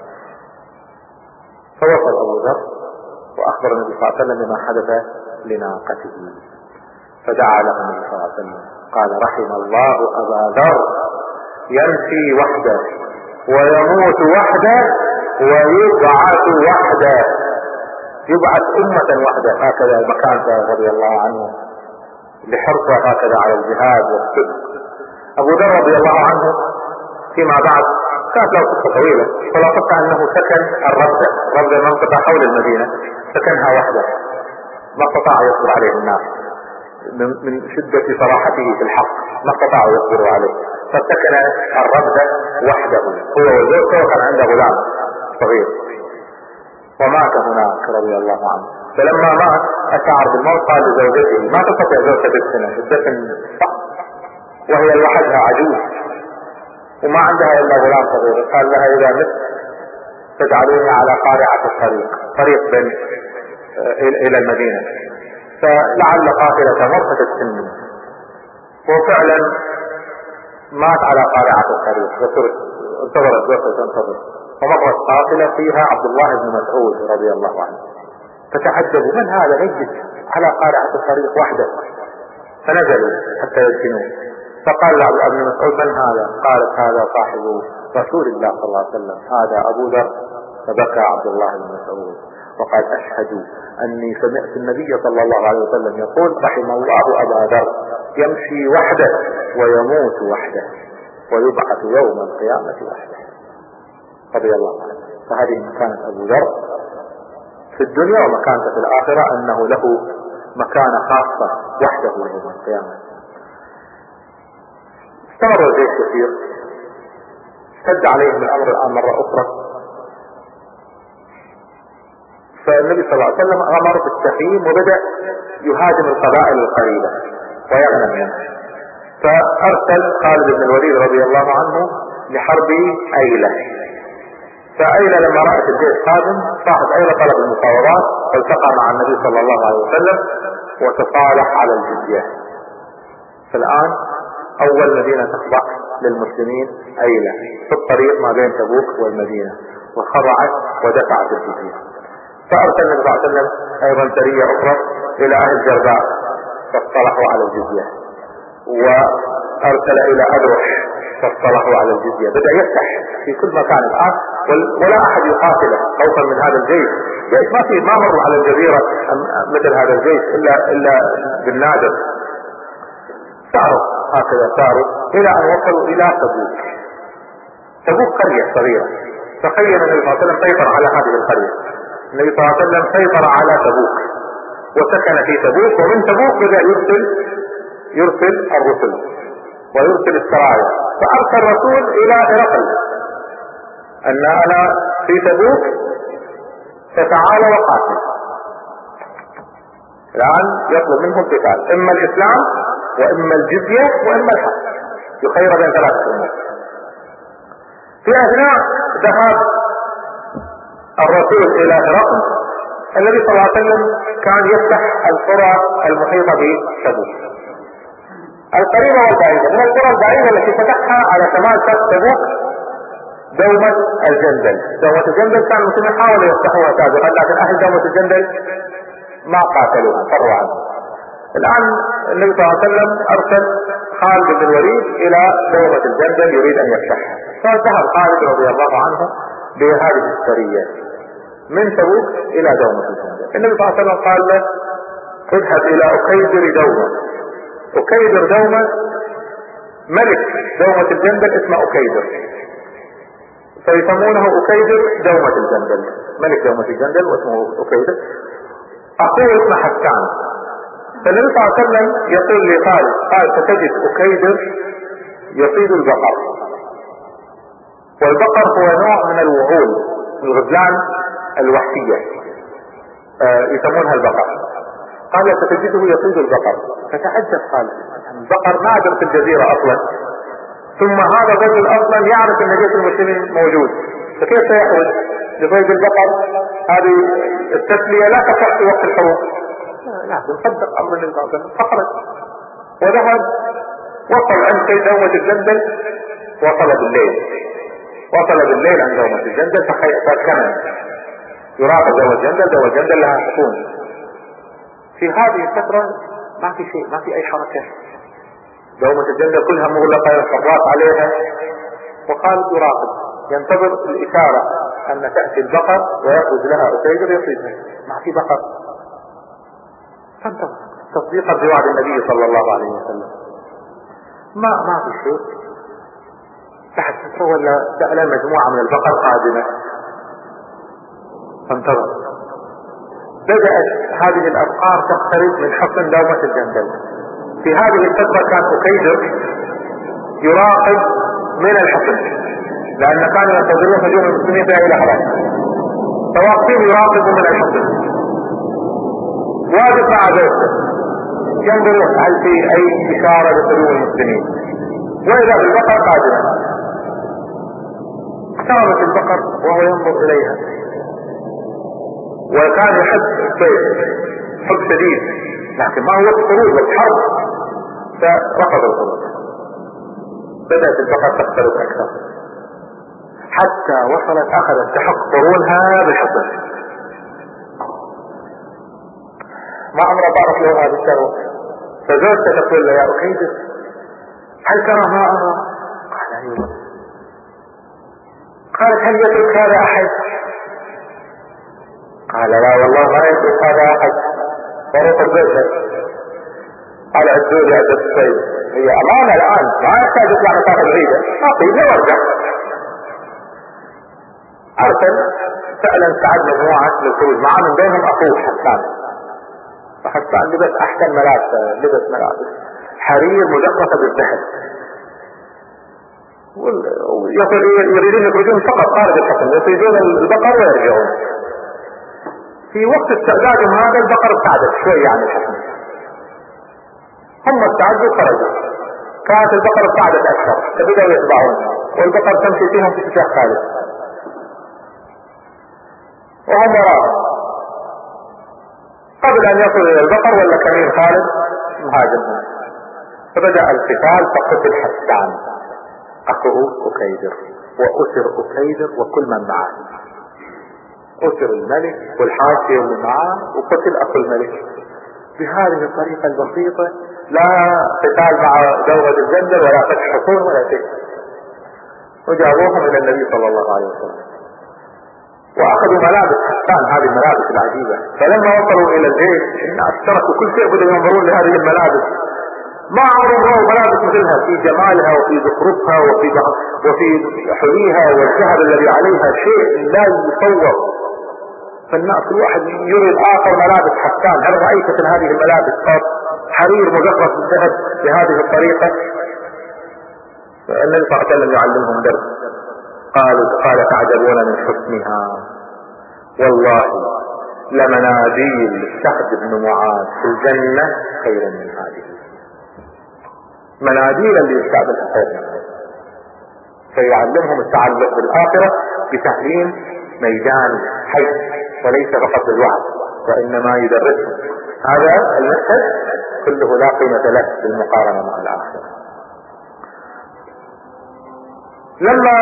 فوصل أبو ذر وأخبر النبي صلى الله عليه وسلم بما حدث لناقته، فدعا له النبي صلى الله عليه وسلم قال رحم الله أبا ذر يمشي وحده ويموت وحده ويبعث وحده، يبعث أمة وحده. هكذا مكانته رضي الله عنه لحرصه هكذا على الجهاد والصدق. أبو ذر رضي الله عنه فيما بعد كانت له قصة طويلة، خلاصتها أنه سكن الربدة منطقة حول المدينة، سكنها وحده، ما استطاع يصبر عليه الناس من شدة صراحته في الحق، ما استطاعوا يصبروا عليه، فسكن الربدة وحده هو وزوجته، وكان عنده غلام صغير، ومات هناك رضي الله عنه. فلما مات أشعر بالموت قال لزوجته ما تستطيع زوجته الدفن صعب، وهي لوحدها عجوز وما عندها إلا غلام صغير، قال لها إذا مت تجعلوني على قارعة الطريق، طريق إلى المدينة، فلعل قافلة تمر فتستني. وفعلا مات على قارعة الطريق، وانتظرت زوجته تنتظر، ومرت قافلة فيها عبد الله بن مسعود رضي الله عنه، فتعجبوا من هذا ميت على قارعة الطريق وحده، فنزلوا حتى يدفنوه. فقال ابن مسعود من هذا؟ قالت هذا صاحب رسول الله صلى الله عليه وسلم، هذا أبو ذر. فبكى عبد الله بن مسعود وقال أشهد أني سمعت النبي صلى الله عليه وسلم يقول رحم الله أبا ذر يمشي وحده ويموت وحده ويبعث يوم القيامة وحده رضي الله عنه. فهذه مكانة أبو ذر في الدنيا، ومكانته في الآخرة أنه له مكانة خاصة وحده يوم القيامة. استمر الجيش كثير، اشتد عليهم الأمر الآن مرة أخرى، فالنبي صلى الله عليه وسلم أمر بالتخييم وبدأ يهاجم القبائل القريبة ويغنم منه. فأرسل خالد بن الوليد رضي الله عنه لحرب أيلة. فأيلة لما رأت الجيش قادم صاحب أيلة طلب المفاوضات، فالتقى مع النبي صلى الله عليه وسلم وتصالح على الجزية. فالآن أول مدينة تخضع للمسلمين أيلة في الطريق ما بين تبوك والمدينة، وخضعت ودفعت الجزية. فأرسل النبي صلى الله عليه وسلم أيضا سرية أخرى إلى أهل جرباء فاصطلحوا على الجزية، وأرسل إلى أدرح فاصطلحوا على الجزية. بدأ يفتح في كل مكان الآن، ولا أحد يقاتله خوفا من هذا الجيش. ما مروا على الجزيرة مثل هذا الجيش إلا بالنادر. ساروا هكذا إلى أن وصلوا إلى تبوك. تبوك قرية صغيرة، تخيل النبي صلى الله عليه وسلم سيطر على هذه القرية. النبي صلى الله عليه وسلم سيطر على تبوك وسكن في تبوك، ومن تبوك بدأ يرسل الرسل ويرسل السرايا. فأرسل رسول إلى هرقل ان انا في تبوك فتعال وقاتل. الان يطلب منهم قتال، اما الاسلام واما الجزية واما الحرب، يخير بين ثلاثة امور. في اثناء ذهاب الرسول الى هرقل، النبي صلى الله عليه وسلم كان يفتح القرى المحيطة بتبوك القريبة والبعيدة. من القرى البعيدة التي فتحها على شمال شرق تبوك دومة الجندل. دومة الجندل كان المسلمين حاولوا يفتحوها سابقا، لكن اهل دومة الجندل ما قاتلوها، فروا عنها. الان النبي صلى الله عليه وسلم ارسل خالد بن الوليد الى دومة الجندل يريد ان يفتحها، فذهب خالد رضي الله عنه بهذه السرية من تبوك الى دومة الجندل. النبي صلى الله عليه وسلم قال له اذهب الى اكيدر دومة. اكيدر دومة ملك دومة الجندل اسمه اكيدر، فيسمونه اكيدر دومة الجندل، ملك دومة الجندل واسمه اكيدر. اخوه اسمه حسان. فالنبي صلى الله عليه وسلم يقول لخالد قال ستجد اكيدر يصيد البقر، والبقر هو نوع من الوعول، الغزلان الوحشية يسمونها البقر. قال ستجده يصيد البقر. فتعجب خالد، البقر نادر في الجزيرة اصلا، ثم هذا الرجل اصلا يعرف ان جيش المسلمين موجود، فكيف سيخرج لصيد البقر؟ هذه التسلية لا تصح في وقت الحروب، لازم صدق امر النبي صلى الله عليه وسلم. فخرج وذهب، وصل عند دومة الجندل، وصل بالليل عند دومة الجندل، فكان يراقب دومة الجندل. دومة الجندل لها حصون. في هذه الفترة ما في شيء، ما في اي حركة، دومة الجندل كلها مغلقة، الحراس عليها، وخالد يراقب ينتظر الاشارة ان تأتي البقر ويخرج لها اكيدر يصيدها. ما في بقر، فانتظر تصديقا بوعد النبي صلى الله عليه وسلم. ما في شيء. بعد فترة ولا سأل مجموعة من البقر قادمة، فانتظر. بدأت هذه الأبقار تقترب من حصن دومة الجندل. في هذه الفترة كان أكيدر يراقب من الحصن، لأن كانوا ينتظرون هجوم المسلمين في أي لحظة، فواقفين يراقبوا من الحصن. واقف مع بيته ينظر هل في أي إشارة لهجوم المسلمين، وإذا بالبقر قادمة. اقتربت البقر وهو ينظر إليها، وكان يحب الصيد حب شديد، لكن ما هو وقت خروج بس حرب، فرفض الخروج. بدأت البقر تقترب أكثر حتى وصلت أخذت تحق قرونها بالحصن. ما عمره بعرف له هذا الشروع. فزوجته تقول له يا أكيدر هل ترى ما أرى؟ قال أيوه. قالت هل يترك هذا أحد؟ قال لا والله ما يترك هذا أحد. فرق البيت قال عدوا لي عدة الصيد، هي أمانة الآن ما يحتاج يطلع مسافة بعيدة، أعطيه وارجع. أرسل فعلا ساعد مجموعة للخروج معه، من بينهم أخوه حسان. فحسان لبس أحسن لبس ملابس حرير مجقفة بالذهب، يريدون يخرجون فقط خارج الحصن، يصيدون البقر ويرجعون. في وقت استعدادهم هذا البقر ابتعدت شوي عن الحصن، هم استعدوا وخرجوا. كانت البقر ابتعدت أكثر، فبدأوا يتبعون، والبقر تمشي فيهم في اتجاه خالد وهم وراءهم. قبل أن يصل إلى البقر ولا كمين خالد مهاجمها، فبدأ القتال. فقتل حسان أخوه أكيدر، وأسر أكيدر وكل من معه. أسر الملك والحاشية اللي معه، وقتل أخو الملك. بهذه الطريقة البسيطة، لا قتال مع دوغة الجندل ولا فتح حصون ولا شيء. وجابوهم إلى النبي صلى الله عليه وسلم، واخذوا ملابس حسان، هذه الملابس العجيبة. فلما وصلوا الى الجيش الناس تركوا كل شيء، بدأوا ينظرون لهذه الملابس. ما عمرهم رأوا ملابس مثلها في جمالها وفي زخرفها وفي حليها والذهب الذي عليها، شيء لا يصور. فالناس كل واحد يري الآخر ملابس حسان. هل رأيت مثل هذه الملابس؟ حرير مجرد بالذهب بهذه الطريقة. النبي صلى الله عليه وسلم يعلمهم درس، قال تعجبون من حسنها، والله لمناديل سعد بن معاذ في الجنة خير من هذه. مناديل اللي يستعملها خير، فيعلمهم التعلق بالآخرة بتعليم ميدان حي وليس فقط بالوعظ، وإنما يدرسهم. هذا المشهد كله لا قيمة له بالمقارنة مع الآخرة. لما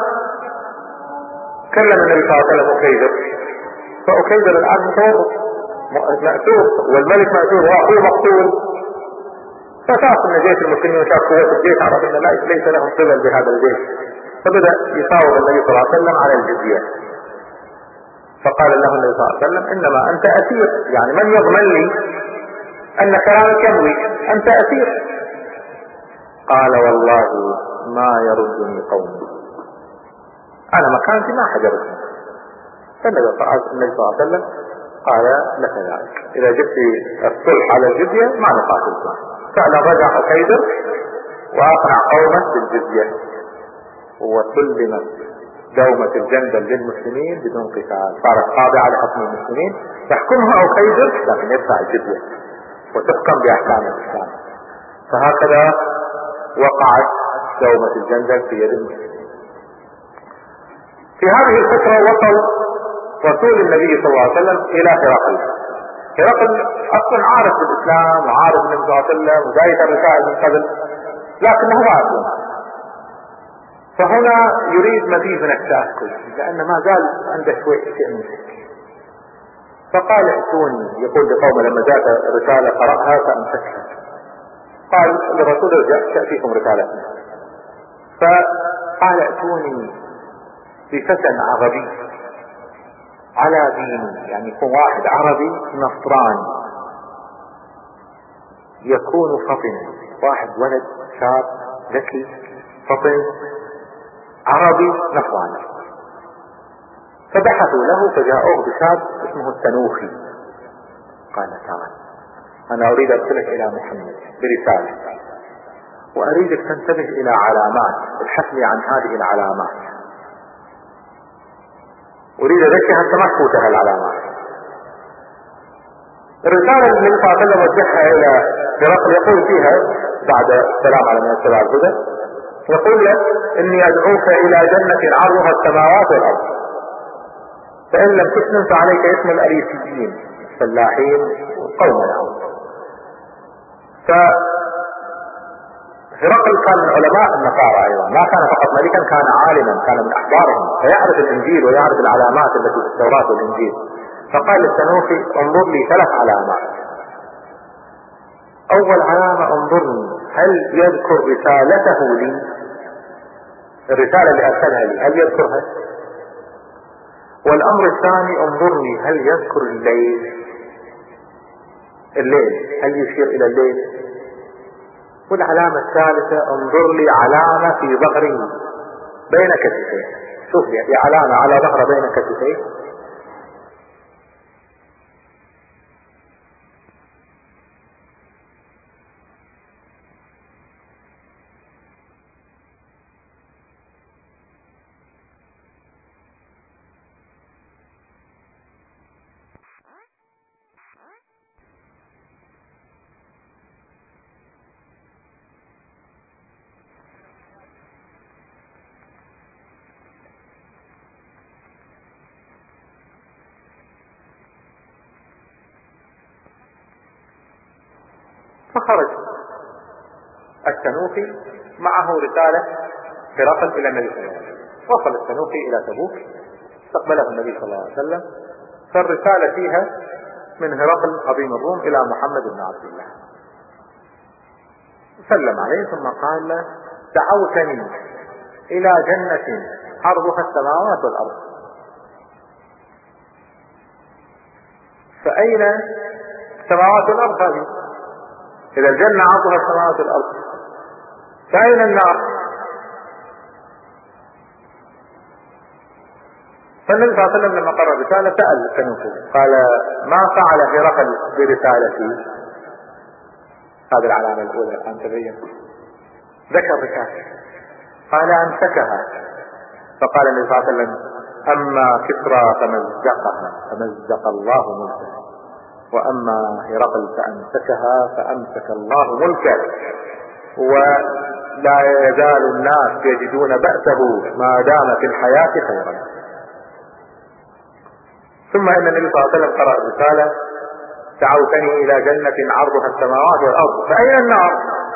كلم النبي صلى الله عليه وسلم أكيدر، فأكيدر الآن مأسور، والملك مأسور وأخوه مقتول، فشاف ان جيش المسلمين وشاف قوة الجيش، عرف ان ليس لهم قبل بهذا الجيش، فبدأ يفاوض النبي صلى الله عليه وسلم على الجزية. فقال له النبي صلى الله عليه وسلم انما انت اسير، يعني من يضمن لي ان كلامك يمضي؟ انت اسير. قال والله ما يردني قومي، انا مكانتي ما حجرتني. فالنبي صلى الله عليه وسلم قال لك ذلك، اذا جبت الصلح على الجزية ما نقاتل معه. فعلا رجع أكيدر وأقنع قومه بالجزية، وسلمت دومة الجندل للمسلمين بدون قتال، صارت خاضعة لحكم المسلمين، يحكمها أكيدر لكن يدفع الجزية وتحكم بأحكام الإسلام. فهكذا وقعت دومة الجندل في يد المسلمين. في هذه الفترة وصل رسول النبي صلى الله عليه وسلم إلى هرقل. هرقل اصلا عارف بالاسلام وعارف النبي صلى الله عليه وسلم وداية الرسائل من قبل، لكنه ما يعرف. فهنا يريد مزيد من التأكد لان ما زال عنده شيء من الشك. فقال ائتوني، يقول لقومه لما جاءت رسالة قرأها فامسكها، قال للرسول ارجع تأتيكم رسالتنا. فقال ائتوني بفتى عربي على دين، يعني يكون واحد عربي نصراني يكون فطنا، واحد ولد شاب ذكي فطن عربي نصراني. فبحثوا له فجاءوه بشاب اسمه التنوخي. قال تعال انا اريد ارسلك الى محمد برسالة، واريدك تنتبه الى علامات، ابحث لي عن هذه العلامات، أريد ذكي حتى ما تفوتها العلامات. الرسالة اللي النبي صلى الله عليه وسلم وجهها إلى هرقل يقول فيها بعد السلام على من اتبع الهدى، يقول له إني أدعوك إلى جنة عرضها السماوات والأرض، فإن لم تسلم فعليك اسم الأريسيين الفلاحين قوم العرب. هرقل كان من علماء النصارى ايضا، ما كان فقط ملكا، كان عالما، كان من احبارهم، فيعرف الانجيل ويعرف العلامات التي في التوراة والانجيل. فقال للتنوخي انظر لي 3 علامات. اول علامة انظرني هل يذكر رسالته لي، الرسالة اللي ارسلها لي هل يذكرها؟ والامر الثاني انظرني هل يذكر الليل هل يشير الى الليل؟ والعلامة الثالثة انظر لي علامة في ظهري بين كتفيه، شوف لي علامة على ظهره بين كتفيه. فخرج التنوخي معه رسالة هرقل الى النبي صلى الله عليه وسلم. وصل التنوخي الى تبوك، استقبله النبي صلى الله عليه وسلم، فالرسالة فيها من هرقل عظيم الروم الى محمد بن عبد الله، سلم عليه ثم قال له دعوتني الى جنة عرضها السماوات والارض، فاين السماوات والارض هذه؟ إذا الجنة عرضها السماوات والأرض فأين النار؟ فالنبي صلى الله عليه وسلم لما قرأ الرسالة سأل التنوخي قال ما فعل هرقل برسالتي؟ هذه العلامة الأولى الآن تبين، ذكر رسالة، قال أمسكها فقال النبي صلى الله عليه وسلم: أما كسرى فمزق الله ملكه، وأما هرقل فأمسك الله ملكه، ولا يزال الناس يجدون بأسه ما دام في الحياة خيرا. ثم إن النبي صلى الله عليه وسلم قرأ رسالة: دعوتني إلى جنة عرضها السماوات والأرض فأين النار؟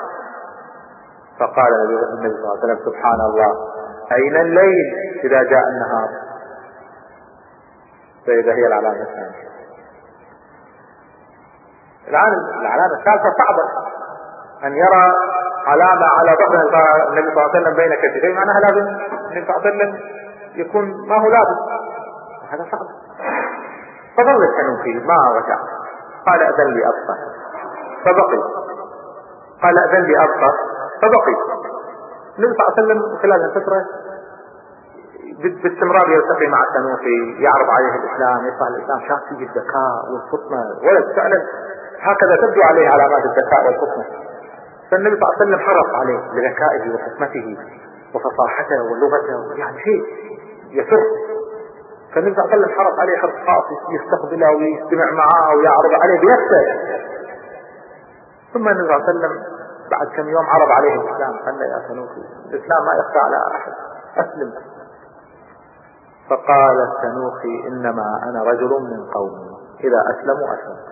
فقال النبي صلى الله عليه وسلم: سبحان الله، أين الليل إذا جاء النهار؟ فإذا هي العلامة الثانية. الآن العلامة الثالثة صعبة، أن يرى علامة على ظهر النبي صلى الله عليه وسلم بين كتفيه، معناها لازم النبي صلى الله عليه وسلم يكون ما هو لابس، هذا صعب. فظل التنوخي ما رجع، قال: أذن لي أبقى، فبقي. قال: أذن لي أبقى، فبقي. النبي صلى الله عليه وسلم خلال الفترة باستمرار يلتقي مع التنوخي، يعرض عليه الإسلام، يشرح الإسلام، شاف فيه الذكاء والفطنة، ولد فعلا هكذا تبدو عليه علامات الذكاء والفطنة. فالنبي صلى الله عليه وسلم حرص عليه لذكائه وحكمته وفصاحته ولغته، يعني شيء يسر. فالنبي صلى الله عليه وسلم حرص عليه حرص خاص، يستقبله ويستمع معه ويعرض عليه بنفسه. ثم النبي صلى الله عليه وسلم بعد كم يوم عرض عليه الإسلام، قال له: يا تنوخي، الإسلام ما يخفى على أحد، أسلم. فقال التنوخي: إنما أنا رجل من قومي، إذا أسلموا أسلمت.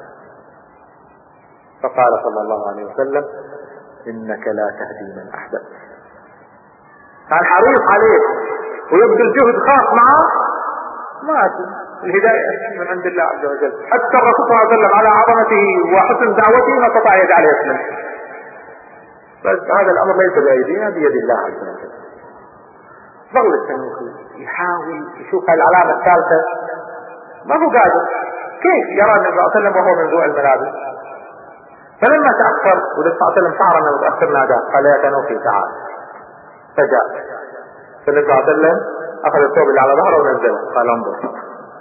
فقال صلى الله عليه وسلم: إنك لا تهدي من أحببت. كان حريص عليه ويبذل جهد خاص معه، ما الهداية من عند الله عز وجل. حتى الرسول صلى الله عليه وسلم على عظمته وحسن دعوته ما استطاع يجعله يسلم، بس هذا الأمر ليس بأيدينا، بيد الله عز وجل. ظل التنوخي يحاول يشوف العلامة الثالثة، ما هو قادر. كيف يرى النبي صلى الله عليه وسلم وهو منزوع الملابس؟ فلما تأخر والنبي صلى الله عليه وسلم شعر انه متأخر ناداه، قال: يا تنوخي تعال. فجاء، فالنبي صلى الله عليه وسلم أخذ الثوب اللي على ظهره ونزله، قال: انظر.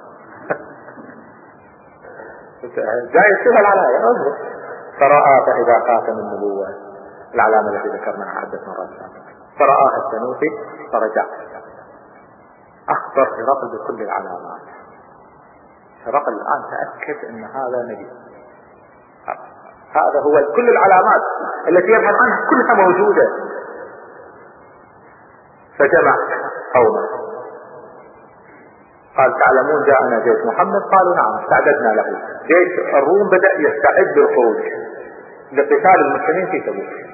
جاي يشتغل على هذا، انظر. فرأى فإذا خاتم النبوة، العلامة التي ذكرناها عدة مرات سابقا. فرآها التنوخي فرجع. أخبر هرقل بكل العلامات. هرقل الآن تأكد أن هذا نبي، هذا هو كل العلامات التي يبحث عنها كلها موجودة. فجمع قومه، قال: تعلمون جاءنا جيش محمد؟ قالوا: نعم. استعددنا له. جيش الروم بدأ يستعد للخروج لقتال المسلمين في تبوك.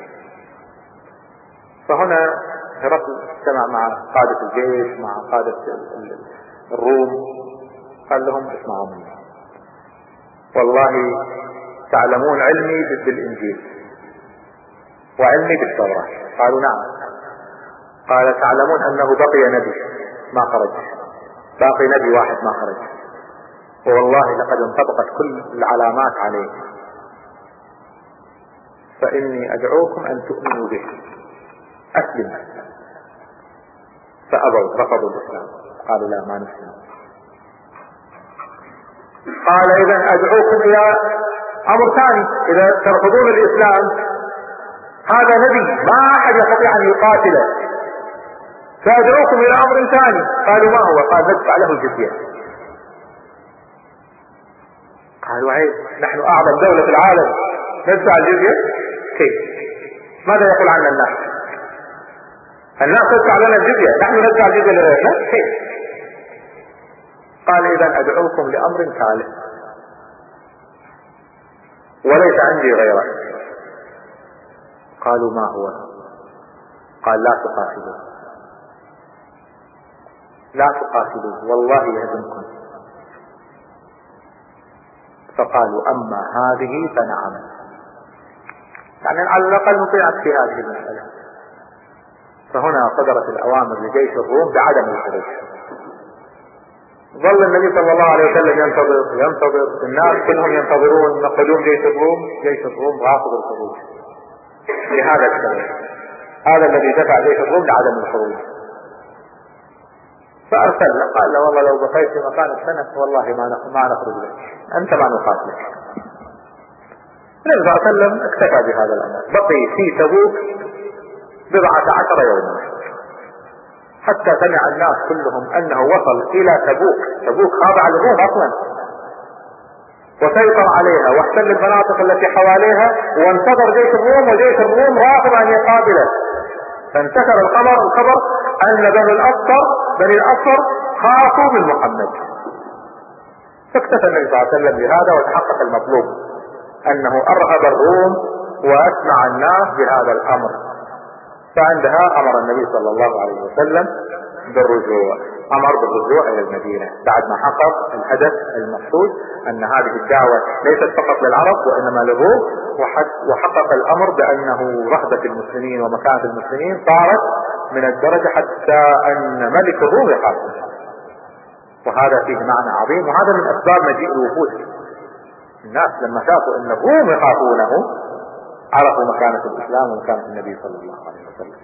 فهنا هرقل اجتمع مع قادة الجيش، مع قادة الروم، قال لهم: اسمعوا مني، والله تعلمون علمي بالإنجيل وعلمي بالتوراة. قالوا: نعم. قال: تعلمون أنه بقي نبي ما خرج، باقي نبي واحد ما خرج، ووالله لقد انطبقت كل العلامات عليه، فإني أدعوكم أن تؤمنوا به، أسلم. فأبوا، رفضوا الإسلام، قالوا: لا، ما نسلم. قال: إذا أدعوكم إلى أمر ثاني، إذا ترفضون الإسلام، هذا نبي ما أحد يستطيع أن يقاتله، فأدعوكم إلى أمر ثاني. قالوا: ما هو؟ قال: ندفع له الجزية. قالوا: عيب، نحن أعظم دولة في العالم ندفع الجزية؟ كيف؟ ماذا يقول عنا الناس؟ الناس تدفع لنا الجزية، نحن ندفع الجزية لغيرنا؟ كيف؟ قال: إذا أدعوكم لأمر ثالث وليس عندي غيره. قالوا: ما هو؟ قال: لا تقاتلوا، لا تقاتلوا، والله يهزمكم. فقالوا: أما هذه فنعم، يعني على الأقل نطيعك في هذه المسألة. فهنا صدرت الأوامر لجيش الروم بعدم الخروج. ظل النبي صلى الله عليه وسلم ينتظر، الناس كلهم ينتظرون قدوم جيش الروم. جيش الروم رافض الخروج لهذا السبب، هذا الذي دفع جيش الروم لعدم الخروج. فأرسل، قال له: والله لو بقيت في مكانك سنة والله ما نخرج لك، أنت ما نقاتلك. النبي صلى الله عليه وسلم اكتفى بهذا الأمر، بقي في تبوك 14 يوما حتى سمع الناس كلهم انه وصل الى تبوك خاضعة للروم اصلا، وسيطر عليها واحتل المناطق التي حواليها، وانتظر جيش الروم، وجيش الروم رافض ان يقابله. فانتشر الخبر ان بني الاصفر خافوا من محمد. فاكتفى النبي صلى الله عليه وسلم بهذا وتحقق المطلوب، انه ارهب الروم واسمع الناس بهذا الامر. فعندها امر النبي صلى الله عليه وسلم بالرجوع الى المدينة بعد ما حقق الهدف المقصود، ان هذه الدعوة ليست فقط للعرب وانما للروم، وحقق الامر بانه رهبة المسلمين ومكانة المسلمين صارت من الدرجة حتى ان ملك الروم يخافه. وهذا فيه معنى عظيم، وهذا من اسباب مجيء الوفود. الناس لما شافوا ان الروم يخافونه عرفوا مكانة الاسلام ومكانة النبي صلى الله عليه وسلم.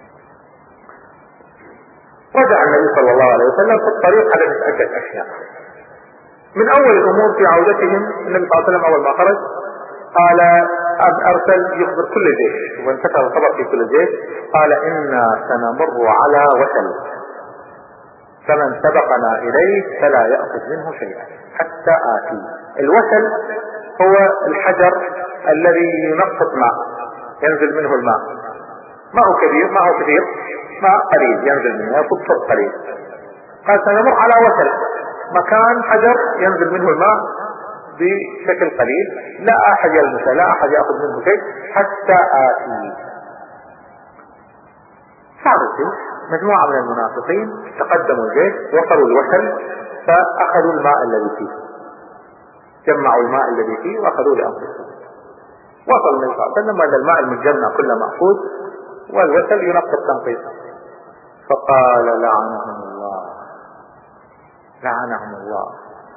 رجع النبي صلى الله عليه وسلم في الطريق على عدة اشياء. من اول الامور في عودتهم النبي صلى الله عليه وسلم اول ما خرج قال ارسل يخبر كل جيش، وانتشر الخبر في كل جيش، قال انا سنمر على وثن فمن سبقنا اليه فلا يأخذ منه شيئا حتى آتي. الوثن هو الحجر الذي ينقط ماء ينزل منه الماء، ماء كبير ماء كثير، ماء قليل ينزل منه يصب قليل. قال سنمر على وثن، مكان حجر ينزل منه الماء بشكل قليل، لا احد يلمسه لا احد يأخذ منه شيء حتى آتي. صارت مجموعة من المنافقين تقدموا الجيش، وصلوا الوثن فاخذوا الماء الذي فيه، جمعوا الماء الذي فيه واخذوه لانفسهم. وصل النبي صلى الله عليه وسلم وإذا الماء المجمع كله مأخوذ والوثن ينقط تنقيصا، فقال لعنهم الله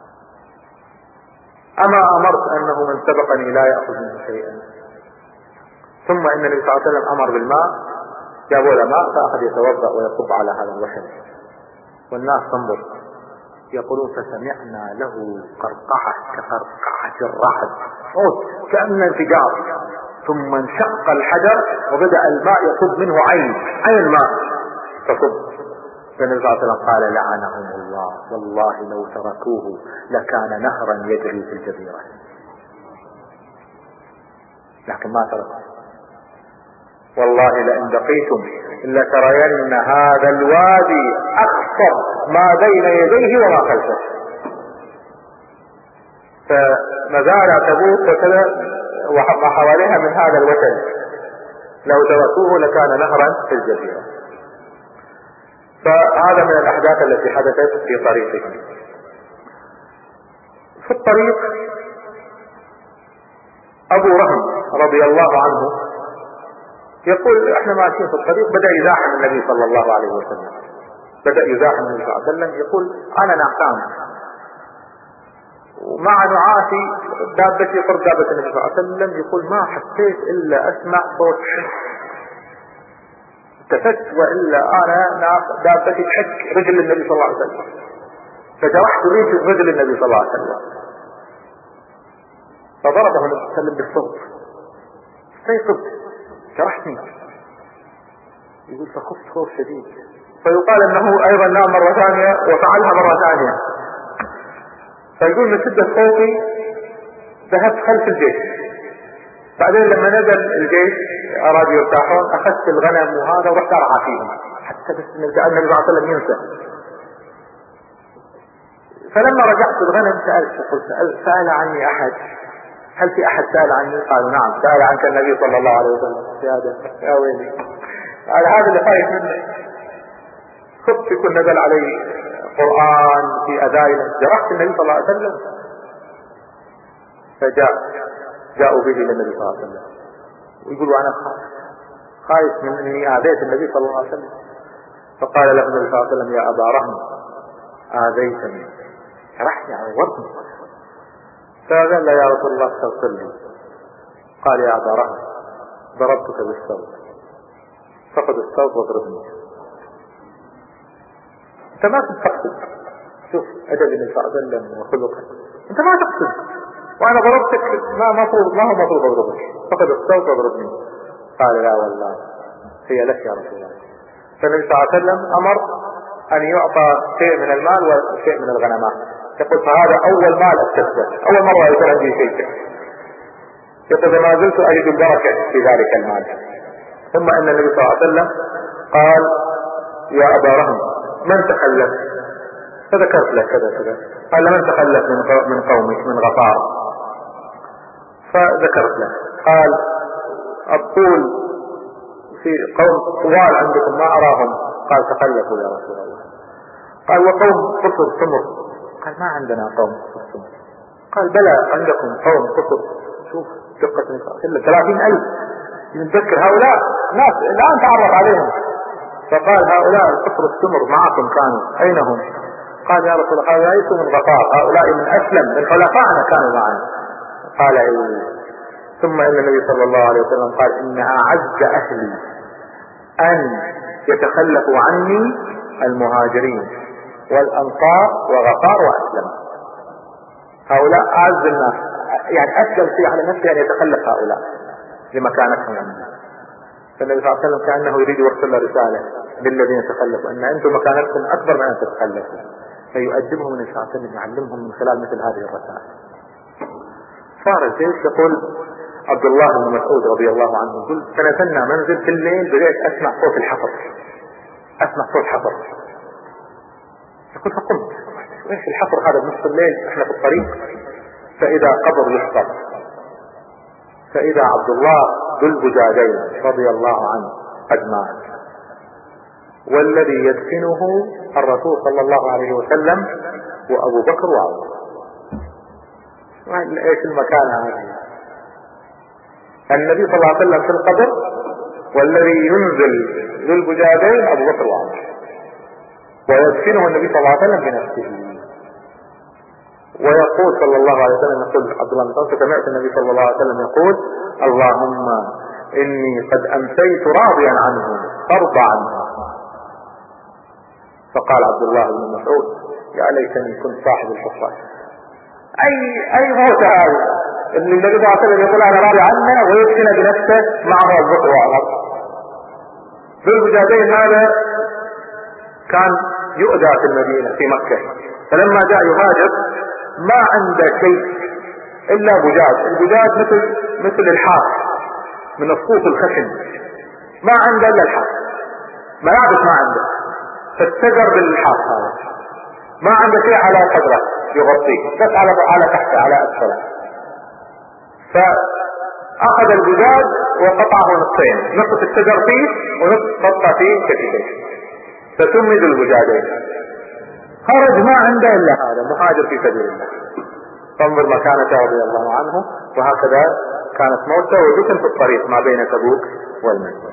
أما أمرت أنه من سبقني لا يأخذ منه شيئا. ثم إن النبي صلى الله عليه وسلم أمر بالماء، جابوا له ماء فأخذ يتوضأ ويصب على هذا الوثن، والناس تنظر يقولون فسمعنا له قرقعة كقرقعة الرعد، صوت كأن انفجار، ثم انشق الحجر وبدأ الماء يصب منه عين ماء تصب. فالنبي صلى الله عليه وسلم قال لعنهم الله والله لو تركوه لكان نهرا يجري في الجزيرة، لكن ما تركوه. والله لئن بقيتم لترين هذا الوادي أخطر ما بين يديه وما خلفه. فمزارع تبوك وكذا وما حواليها من هذا الوثن لو تركوه لكان نهرا في الجزيرة. فهذا من الأحداث التي حدثت في طريقهم. في الطريق أبو رهم رضي الله عنه يقول احنا ماشيين في الطريق بدأ يزاحم النبي صلى الله عليه وسلم، النبي صلى الله عليه وسلم. يقول انا نعسان ومع نعاسي دابتي قرب دابة النبي صلى الله عليه وسلم، يقول ما حسيت الا اسمع صوت شك، التفت والا انا دابتي تحك رجل النبي صلى الله عليه وسلم، فجرحت رجل النبي صلى الله عليه وسلم، فضربه النبي صلى الله عليه وسلم بالصوت، استيقظ جرحتني. يقول فخفت خوف شديد، فيقال انه ايضا نام مرة ثانية وفعلها مرة ثانية. فيقول من شدة خوفي ذهبت خلف الجيش، بعدين لما نزل الجيش ارادوا يرتاحون اخذت الغنم وهذا ورحت ارعى فيهم حتى بس النبي صلى الله عليه وسلم ينسى. فلما رجعت الغنم سأل عني احد، هل في احد سأل عني؟ قالوا نعم سأل عنك النبي صلى الله عليه وسلم. يا ويلي، قال هذا اللي خايف منه، خفت يكون نزل علي قرآن في اذاينا، جرحت النبي صلى الله عليه وسلم. فجاءوا به للنبي صلى الله عليه وسلم ويقولوا انا خايف من اني اذيت النبي صلى الله عليه وسلم. فقال له النبي صلى الله عليه وسلم يا ابا رهم اذيتني، جرحتني عورتني. فقال له يا رسول الله استغفر لي. قال يا ابا رهم ضربتك بالصوت، فقد الصوت واضربني. انت ما تقصد، شوف ادب النبي صلى الله عليه وسلم وخلقه، انت ما تقصد وانا ضربتك، ما هو مفروض اضربك، فقد الصوت واضربني. قال لا والله هي لك يا رسول الله. فالنبي صلى الله عليه وسلم امر أن يعطى شيء من المال وشيء من الغنمات. يقول فهذا أول مال اكتسبه، أول مرة يكون عندي شيء. يقول فما زلت أجد البركة في ذلك المال. ثم أن النبي صلى الله عليه وسلم قال يا أبا رهم من تخلف؟ فذكرت له كذا كذا. قال من تخلف من قومك من غفار؟ فذكرت له. قال أقول في قوم طوال عندكم ما أراهم. قال تخلفوا يا رسول الله. قال وقوم قصر سمر؟ قال ما عندنا قوم قصر سمر. قال بلى عندكم قوم قصر. شوف دقة إلا 30,000. نتذكر هؤلاء ناس الآن تعرف عليهم. فقال هؤلاء القصر السمر معكم كانوا أين هم؟ قال يا رسول الله هؤلاء ليسوا من غفار، هؤلاء من أسلم من حلفائنا كانوا معنا. قال إيه. ثم إن النبي صلى الله عليه وسلم قال إن أعز أهلي أن يتخلفوا عني المهاجرين والأنصار وغفار وأسلم. هؤلاء أعز الناس، يعني أسلم شيء على نفسه أن يتخلف هؤلاء لمكانتهم عنه. فالنبي صلى الله عليه وسلم كأنه يريد يرسل رسالة للذين تخلفوا أن أنتم مكانتكم أكبر من أن تتخلفوا، فيؤدبهم النبي صلى الله عليه وسلم يعلمهم من خلال مثل هذه الرسائل. صار الجيش. يقول عبد الله بن مسعود رضي الله عنه يقول فنزلنا منزل في الليل بدأت أسمع صوت الحفر، أسمع صوت حفر. يقول فقمت ايش الحفر هذا بنص الليل احنا في الطريق؟ فإذا قبر يحفر، فإذا عبد الله ذو البجادين رضي الله عنه قد مات، والذي يدفنه الرسول صلى الله عليه وسلم وأبو بكر وعمر. ايش المكان هذا؟ النبي صلى الله عليه وسلم في القبر، والذي ينزل ذو البجادين أبو بكر وعمر، ويدفنه النبي صلى الله عليه وسلم بنفسه. ويقول صلى الله عليه وسلم، يقول عبد الله بن مسعود سمعت النبي صلى الله عليه وسلم يقول اللهم إني قد أمسيت راضيا عنه فارضى عنه. فقال عبد الله بن مسعود يا ليتني كنت صاحب الحصة. أي موت هذا اللي النبي صلى الله عليه وسلم يقول أنا راضي عنه ويدفن بنفسه معه أبو بكر وعمر. ذو البجادين هذا كان يؤذى في المدينة في مكة، فلما جاء يهاجر ما عنده شيء إلا بجاج. البجاج مثل الحاف من الصوف الخشن، ما عنده إلا الحاف، ملابس ما عنده، فاتجر بالحاف هذا، ما عنده شيء على قدره يغطيه، بس على تحته على أسفله. فأخذ البجاج وقطعه نصفين، نصف التجر فيه ونصف قطع فيه كتفيه، فتمد البجاجين. خرج ما عنده إلا هذا، مهاجر في سبيل الله. فانظر مكانته رضي الله عنه. وهكذا كانت موته ودفن في الطريق ما بين تبوك والمدينة.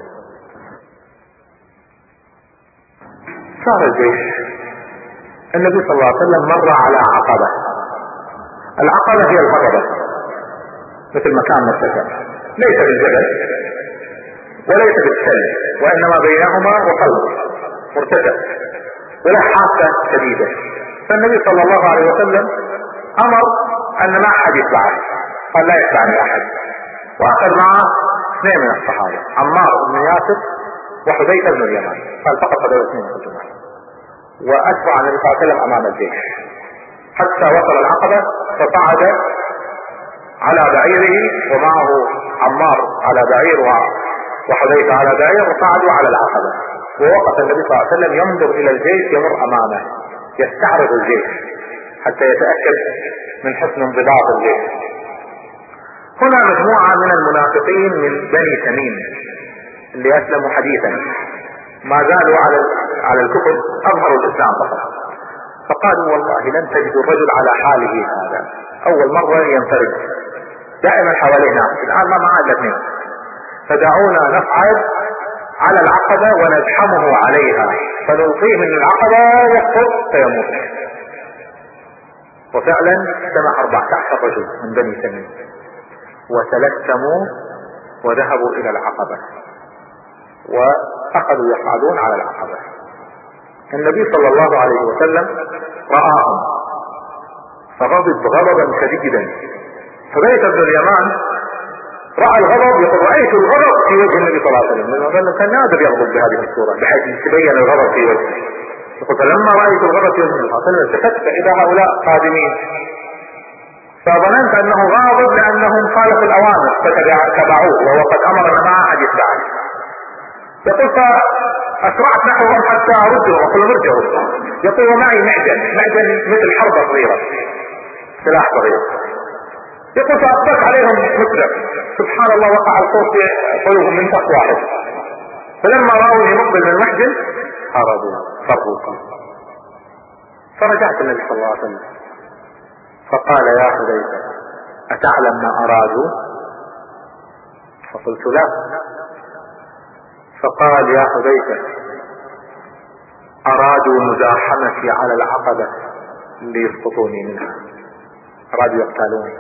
صار الجيش. النبي صلى الله عليه وسلم مر على عقبة. العقبة هي الهضبة، مثل مكان مرتفع، ليس بالجبل وليس بالسل، وإنما بينهما وقلب مرتفع ولا حافة شديدة. فالنبي صلى الله عليه وسلم أمر أن ما أحد يتبعه، قال لا يتبعني أحد، وأخذ معه 2 من الصحابة، عمار بن ياسر وحذيفة بن اليمان، قال فقط هذول 2 من الجماعة. وأتبع النبي صلى الله عليه وسلم أمام الجيش حتى وصل العقبة، فصعد على بعيره ومعه عمار على بعير وحذيفة على بعير، وصعدوا على العقبة. ووقف النبي صلى الله عليه وسلم ينظر إلى الجيش يمر أمامه، يستعرض الجيش حتى يتأكد من حسن انضباط الجيش. هنا مجموعة من المنافقين من بني تميم اللي أسلموا حديثا، ما زالوا على الكفر، أظهروا الإسلام فقط. فقالوا والله لن تجدوا الرجل على حاله هذا، أول مرة ينفرد، دائما حواليه ناس، الآن ما معه إلا 2. فدعونا نصعد على العقبة ونزحمه عليها فنلقيه من العقبة يسقط فيموت. وفعلا اجتمع 14 رجل من بني تميم وتلثموا وذهبوا إلى العقبة وأخذوا يصعدون على العقبة. النبي صلى الله عليه وسلم رآهم فغضب غضبا شديدا. حذيفة بن اليمان رأى الغضب، يقول رأيت الغضب في وجه النبي صلى الله عليه وسلم، لأنه كان نادر يغضب بهذه الصورة بحيث يتبين الغضب في وجهه. يقول فلما رأيت الغرة يوم الفاصل التفت فإذا هؤلاء قادمين، فظننت أنه غاضب لأنهم خالفوا الأوامر فتبعوه وهو قد أمرنا ما أحد يتبعه. يقول فأسرعت نحوهم حتى أردهم وقل ارجعوا. يقول ومعي معجن مثل حربة صغيرة، سلاح صغير. يقول فأطلق عليهم مسرع، سبحان الله وقع الصوت في قلوبهم من فخ واحد، فلما رأوني مقبل من المحجن هربوا فروا. فرجعت النبي صلى الله عليه وسلم فقال يا حذيفة أتعلم ما أرادوا؟ فقلت لا. فقال يا حذيفة أرادوا مزاحمتي على العقبة ليسقطوني منها، أرادوا يقتلوني.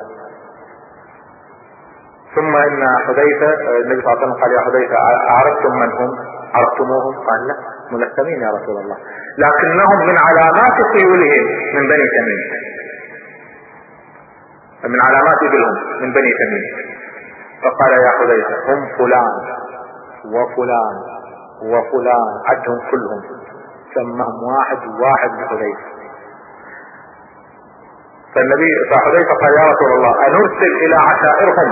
ثم إن حذيفة النبي صلى الله عليه وسلم قال يا حذيفة أعرفتم من هم؟ عرفتموهم؟ قال لا ملثمين يا رسول الله، لكنهم من علامات خيولهم من بني تميم، من علامات إبلهم من بني تميم. فقال يا حذيفة هم فلان وفلان وفلان، عدهم كلهم سمهم واحد بحذيفة. فالنبي حذيفة قال يا رسول الله أنرسل إلى عشائرهم،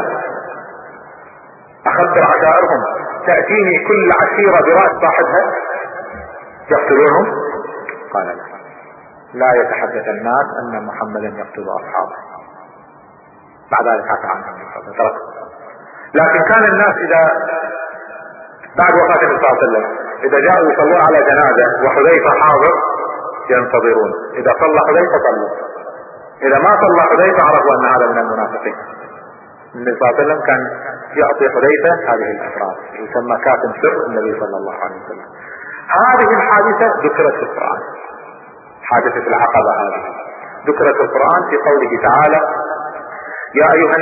أخبر عشائرهم تأتيني كل عشيرة برأس صاحبها يقتلونهم؟ قال لا يتحدث الناس أن محمدا يقتل أصحابه. بعد ذلك عفى عنهم ترك. لكن كان الناس إذا بعد وفاة النبي صلى الله عليه وسلم إذا جاءوا يصلون على جنازة وحذيفة حاضر ينتظرون، إذا صلى حذيفة صلوا، إذا ما صلى حذيفة عرفوا أن هذا من المنافقين. النبي صلى الله عليه وسلم كان يعطي حذيفة هذه الأسرار، يسمى كاتم سر النبي صلى الله عليه وسلم. هذه الحادثة ذكرت في القرآن، حادثة العقبة هذه ذكرت في القرآن في قوله تعالى يا أيها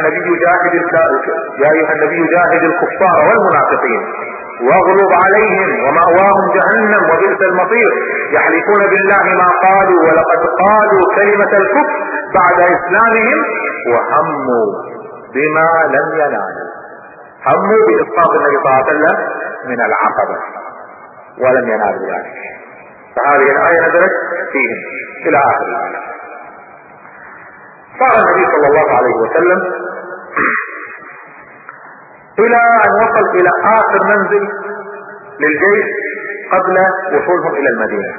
النبي جاهد الكفار والمنافقين واغلظ عليهم ومأواهم جهنم وبئس المصير يحلفون بالله ما قالوا ولقد قالوا كلمة الكفر بعد إسلامهم وهموا بما لم ينالوا. هموا بإسقاط النبي صلى الله عليه وسلم من العقبة ولم ينالوا ذلك. فهذه الآية نزلت فيهم إلى آخر الآية. صار النبي صلى الله عليه وسلم إلى أن وصل إلى آخر منزل للجيش قبل وصولهم إلى المدينة.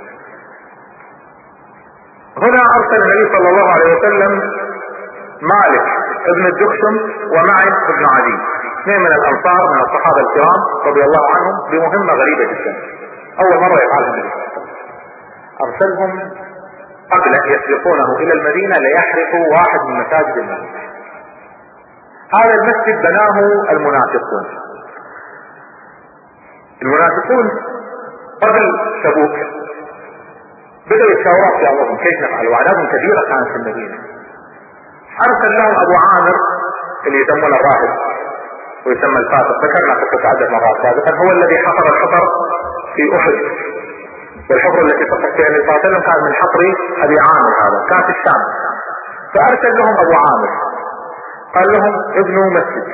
هنا أرسل النبي صلى الله عليه وسلم مالك ابن الدخشم ومعن ابن عدي، اثنين من الأنصار من الصحابة الكرام رضي الله عنهم، بمهمة غريبة جدا أول مرة يفعلها النبي. أرسلهم قبل أن يسبقونه إلى المدينة ليحرقوا واحد من مساجد المدينة. هذا المسجد بناه المنافقون. المنافقون قبل تبوك بدأوا يتشاوروا في أمرهم كيف نفعل، وأعدادهم كبيرة كانت في المدينة. أرسل لهم أبو عامر اللي يسمونه الراهب ويسمى الفاتح، ذكرنا قصة عدة مرات سابقا، هو الذي حفر الحفر في أحد، والحفر التي فقط فيها النبي صلى الله عليه وسلم كان من حفر أبي عامر، هذا كان في الشام. فأرسل لهم أبو عامر قال لهم ابنوا مسجد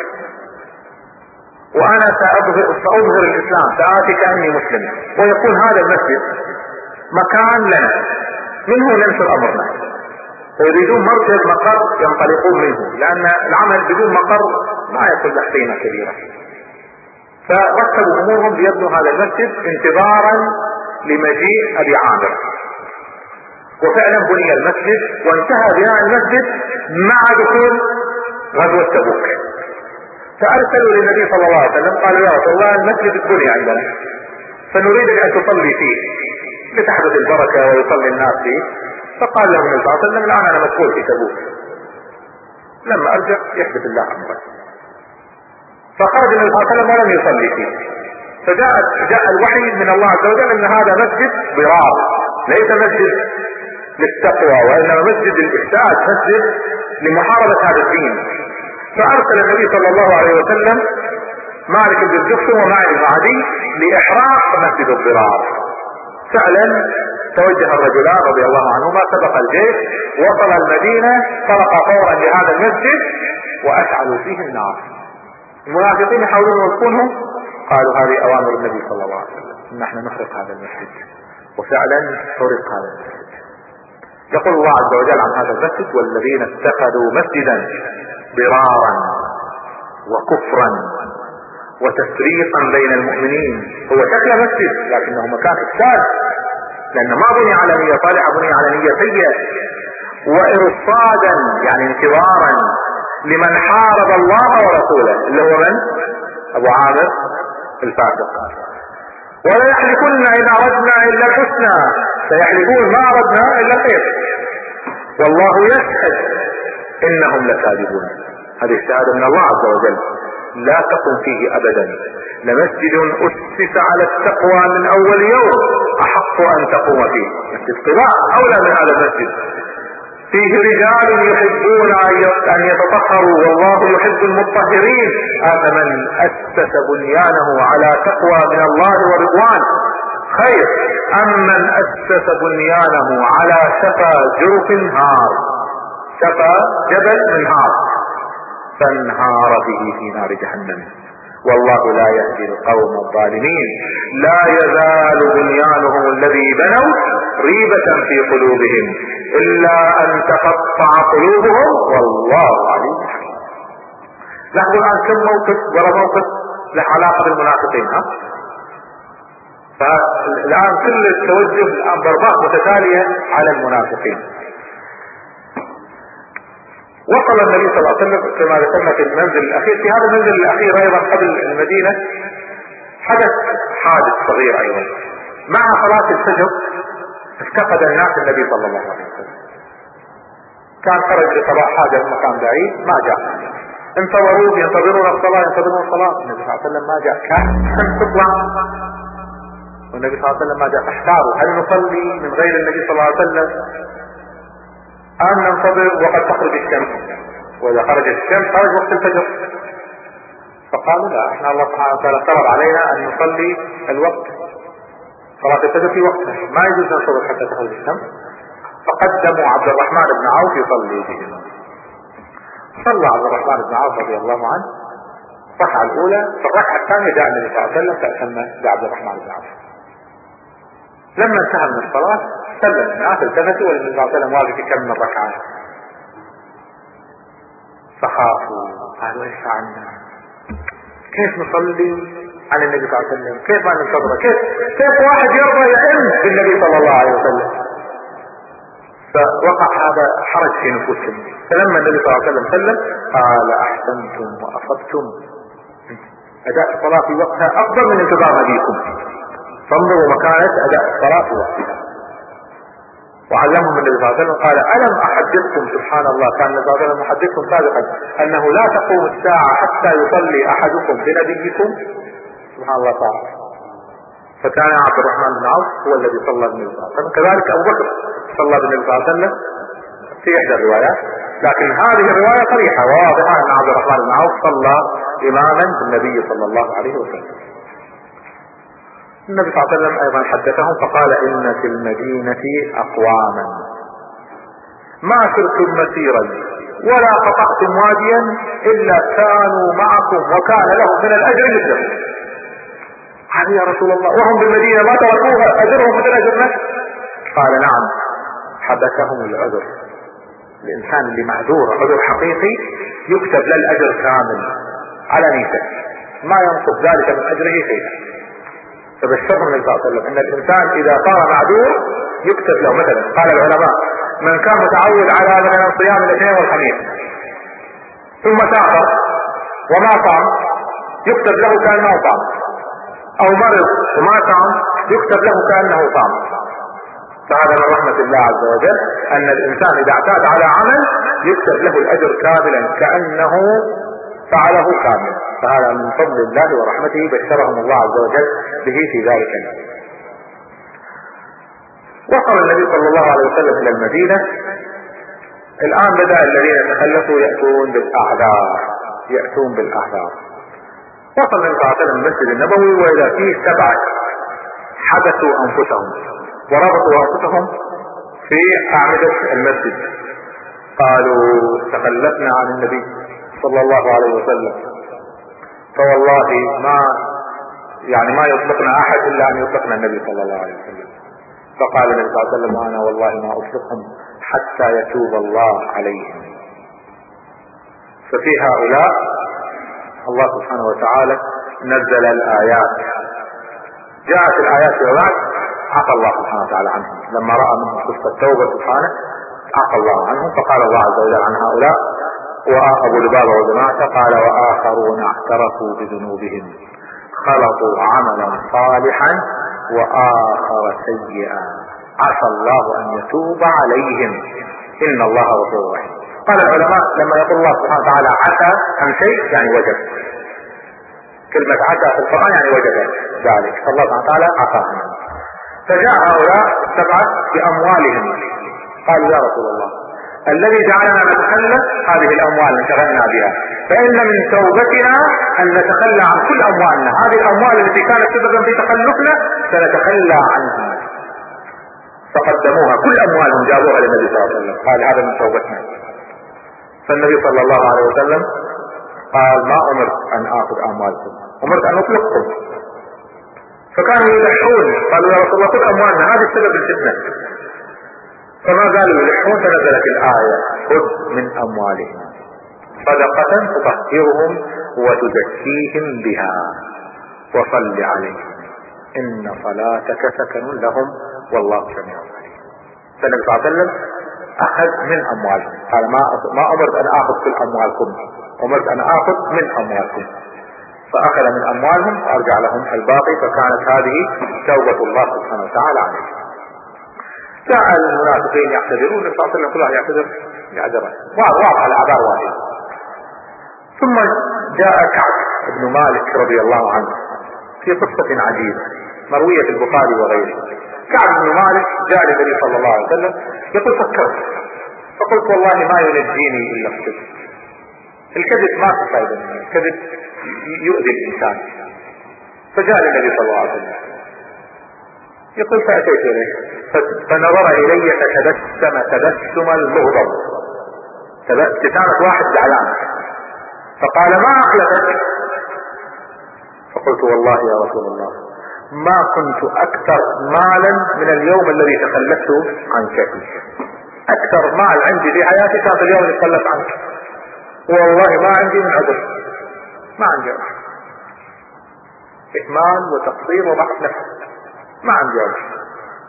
وأنا سأظهر الإسلام، سآتي كأني مسلم، ويكون هذا المسجد مكان لنا منه ننشر أمرنا، ويريدون مركز مقر ينطلقون منه، لأن العمل بدون مقر ما يكون له قيمة كبيرة. فرتبوا أمورهم ليبنوا هذا المسجد انتظارا لمجيء أبي عامر، وفعلا بني المسجد وانتهى بناء المسجد مع دخول غزوة تبوك. فأرسلوا للنبي صلى الله عليه وسلم قالوا يا رسول الله المسجد بني عندنا فنريد أن تصلي فيه لتحدث البركة ويصلي الناس فيه. فقال لهم النبي صلى الله عليه وسلم الآن أنا مسؤول في تبوك، لما أرجع يحدث الله أمره. فخرج النبي صلى الله عليه وسلم ولم يصلي فيه. فجاء الوحي من الله عز وجل أن هذا مسجد ضرار، ليس مسجد للتقوى وإنما مسجد للإفساد، مسجد لمحاربة هذا الدين. فأرسل النبي صلى الله عليه وسلم مالك بن الدخشم ومعن بن عدي لإحراق مسجد الضرار. فعلا توجه الرجلان رضي الله عنهما، سبق الجيش، وصل المدينة، طرق فورا لهذا المسجد وأشعلوا فيه النار. المنافقين يحاولون يوقفونهم، قالوا هذه أوامر النبي صلى الله عليه وسلم، نحن نحرق هذا المسجد. وفعلا حرق هذا المسجد. يقول الله عز وجل عن هذا المسجد: والذين اتخذوا مسجدا ضرارا وكفرا وتفريقا بين المؤمنين. هو شكل مسجد لكنه مكان افساد، لانه ما بني على نية صالحة، بني على نية سيئة. وارصادا يعني انتظارا لمن حارب الله ورسوله، اللي هو من؟ ابو عامر الفاسق. ولا يحلفن ان اردنا الا الحسنى، سيحلفون ما اردنا الا الخير، والله يشهد انهم لكاذبون. هذه الشهادة من الله عز وجل، لا تقم فيه ابدا. لمسجد اسس على التقوى من اول يوم احق ان تقوم فيه. مسجد قباء اولى من هذا المسجد، فيه رجال يحبون ان يتطهروا والله يحب المطهرين. افمن اسس بنيانه على تقوى من الله ورضوان خير ام من اسس بنيانه على شفا جرف هار، شفا جبل من هار فانهار به في نار جهنم، والله لا يهدي القوم الظالمين. لا يزال بنيانهم الذي بنوا ريبة في قلوبهم الا ان تقطع قلوبهم والله عليم حكيم. لاحظوا الان كم موقف ورا موقف له علاقة بالمنافقين. فالان كل التوجه الان ضربات متتالية على المنافقين. وصل النبي صلى الله عليه وسلم كما ذكرنا في المنزل الاخير. في هذا المنزل الاخير ايضا قبل المدينة حدث حادث صغير ايضا. مع صلاة الفجر افتقد الناس النبي صلى الله عليه وسلم، كان خرج لقضاء حاجة في مكان بعيد ما جاء، انتظروه ينتظرون الصلاة ينتظرون الصلاة، النبي صلى الله عليه وسلم ما جاء، كان تطلع والنبي صلى الله عليه وسلم ما جاء. فاحتاروا هل نصلي من غير النبي صلى الله عليه وسلم أن ننتظر وقد تخرج الشمس، وإذا خرجت الشمس خرج وقت الفجر. فقالوا لا، احنا الله سبحانه وتعالى فرض علينا أن نصلي الوقت صلاة الفجر في وقتها، ما يجوز ننتظر حتى تخرج الشمس. فقدموا عبد الرحمن بن عوف يصلي بهم. صلى عبد الرحمن بن عوف رضي الله عنه الركعة الأولى، في الركعة الثانية جاء النبي صلى الله عليه وسلم فأتم بعبد الرحمن بن عوف. لما انتهى من الصلاة سلم الناس التفتوا والنبي صلى الله عليه وسلم واقف يكمل الركعات، فخافوا قالوا ايش فعلنا؟ كيف نصلي على النبي صلى الله عليه وسلم؟ كيف ما ننتظره؟ كيف واحد يرضى يئن بالنبي صلى الله عليه وسلم؟ فوقع هذا حرج في نفوسهم. فلما النبي صلى الله عليه وسلم سلم قال احسنتم واصبتم، اداء الصلاة في وقتها افضل من انتظار نبيكم، فانظروا مكانة اداء الصلاة في وقتها. وعلمهم النبي صلى الله عليه وسلم قال الم احدثكم، سبحان الله كان النبي صلى الله عليه وسلم محدثكم سابقا انه لا تقوم الساعة حتى يصلي احدكم بنبيكم. سبحان الله تعالى. فكان عبد الرحمن بن عوف هو الذي صلى بالنبي صلى الله عليه وسلم، كذلك ابو بكر صلى بالنبي صلى الله عليه وسلم في احدى الروايات، لكن هذه الرواية صريحة واضحة ان عبد الرحمن بن عوف صلى اماما بالنبي صلى الله عليه وسلم. النبي صلى الله عليه وسلم ايضا حدثهم فقال ان في المدينة اقواما ما سرتم مسيرا ولا قطعتم واديا الا كانوا معكم وكان لهم من الاجر مثلهم. قال يا رسول الله وهم بالمدينة ما تركوها اجرهم مثل اجرنا؟ قال نعم، حبسهم العذر. الانسان اللي معذور عذر حقيقي يكتب له الاجر كامل على نيته، ما ينقص ذلك من اجره شيئا. فبشرهم النبي صلى الله عليه وسلم ان الانسان اذا صار معذور يكتب له، مثلا قال العلماء من كان متعود على مثلا صيام الاثنين والخميس ثم سافر وما صام يكتب له كانه صام، او مرض وما صام يكتب له كانه صام. فهذا من رحمة الله عز وجل ان الانسان اذا اعتاد على عمل يكتب له الاجر كاملا كأنه فعله كامل. فهذا من فضل الله ورحمته بشرهم الله عز وجل به في ذلك اليوم. وصل النبي صلى الله عليه وسلم الى المدينة. الان بدأ الذين تخلفوا يأتون بالاعذار. وصل النبي صلى الله عليه وسلم المسجد النبوي واذا فيه 7 حبسوا انفسهم وربطوا انفسهم في اعمدة المسجد، قالوا تخلفنا عن النبي صلى الله عليه وسلم، فوالله ما يطلقنا احد الا ان يطلقنا النبي صلى الله عليه وسلم. فقال النبي صلى الله عليه وسلم: وانا والله ما اطلقهم حتى يتوب الله عليهم. ففي هؤلاء الله سبحانه وتعالى نزل الآيات. جاءت الآيات وبعد عفى الله سبحانه وتعالى عنهم لما رأى منهم صدق التوبة سبحانه، عفى الله عنهم. فقال الله عز وجل عن هؤلاء وأبو لبابة وجماعته قال: وآخرون اعترفوا بذنوبهم خلطوا عملا صالحا وآخر سيئا عسى الله أن يتوب عليهم إن الله غفور رحيم. قال العلماء لما يقول الله سبحانه وتعالى عسى عن شيء يعني وجد، كلمة عسى في القرآن يعني وجد ذلك، فالله سبحانه وتعالى عفى عنهم. فجاء هؤلاء السبعة بأموالهم قالوا: يا رسول الله الذي جعلنا نتخلى هذه الأموال انشغلنا بها، فإن من توبتنا أن نتخلى عن كل أموالنا، هذه الأموال التي كانت سببا في تخلفنا سنتخلى عنها. فقدموها كل أموالهم جابوها للنبي صلى الله عليه وسلم، قال: هذا من توبتنا. فالنبي صلى الله عليه وسلم قال: ما أمرت أن آخذ أموالكم، أمرت أن أطلقكم. فكانوا يلحون، قالوا: يا رسول الله خذ أموالنا، هذا السبب الفتنة. فما قالوا يلحون، فنزلت الآية: خذ من أموالهم صدقة تطهرهم وتزكيهم بها وصل عليهم إن صلاتك سكن لهم والله سميع عليم. فالنبي صلى الله عليه وسلم أخذ من أموالهم، قال: ما أمرت أن آخذ كل أموالكم، أمرت أن آخذ من أموالكم. فأخذ من أموالهم وأرجع لهم الباقي. فكانت هذه توبة الله سبحانه وتعالى عليهم. جاء المنافقين يعتذرون، النبي صلى الله عليه وسلم كل واحد يعتذر بعذره، واضح الأعذار واحد. ثم جاء كعب بن مالك رضي الله عنه في قصة عجيبة مروية في البخاري وغيره. كعب بن مالك جاء للنبي صلى الله عليه وسلم يقول: فكرت فقلت والله ما ينجيني إلا الصدق. الكذب ما في فائدة منه، الكذب يؤذي الإنسان. فجاء للنبي صلى الله عليه وسلم يقول: فأتيت إليه فنظر إلي فتبسم تبسم المغضب، ابتسامة واحد زعلان. فقال: ما أخلفك؟ فقلت: والله يا رسول الله ما كنت أكثر مالا من اليوم الذي تخلفته عن شكل. أكثر مال عندي في حياتي كان في اليوم اللي تخلف عنك، والله ما عندي من عذر، ما عندي عذر، إهمال وتقصير وضعف نفس، ما عندي عذر.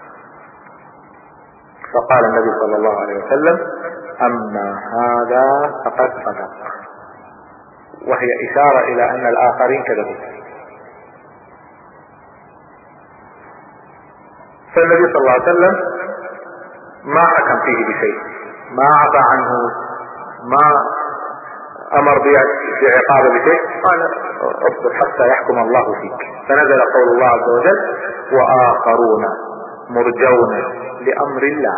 فقال النبي صلى الله عليه وسلم: أما هذا فقد صدق، وهي إشارة إلى أن الآخرين كذبوا. فالنبي صلى الله عليه وسلم ما حكم فيه بشيء، ما عفى عنه، ما أمر بعقابه بشيء، قال: اصبر حتى يحكم الله فيك. فنزل قول الله عز وجل: وآخرون مرجون لأمر الله.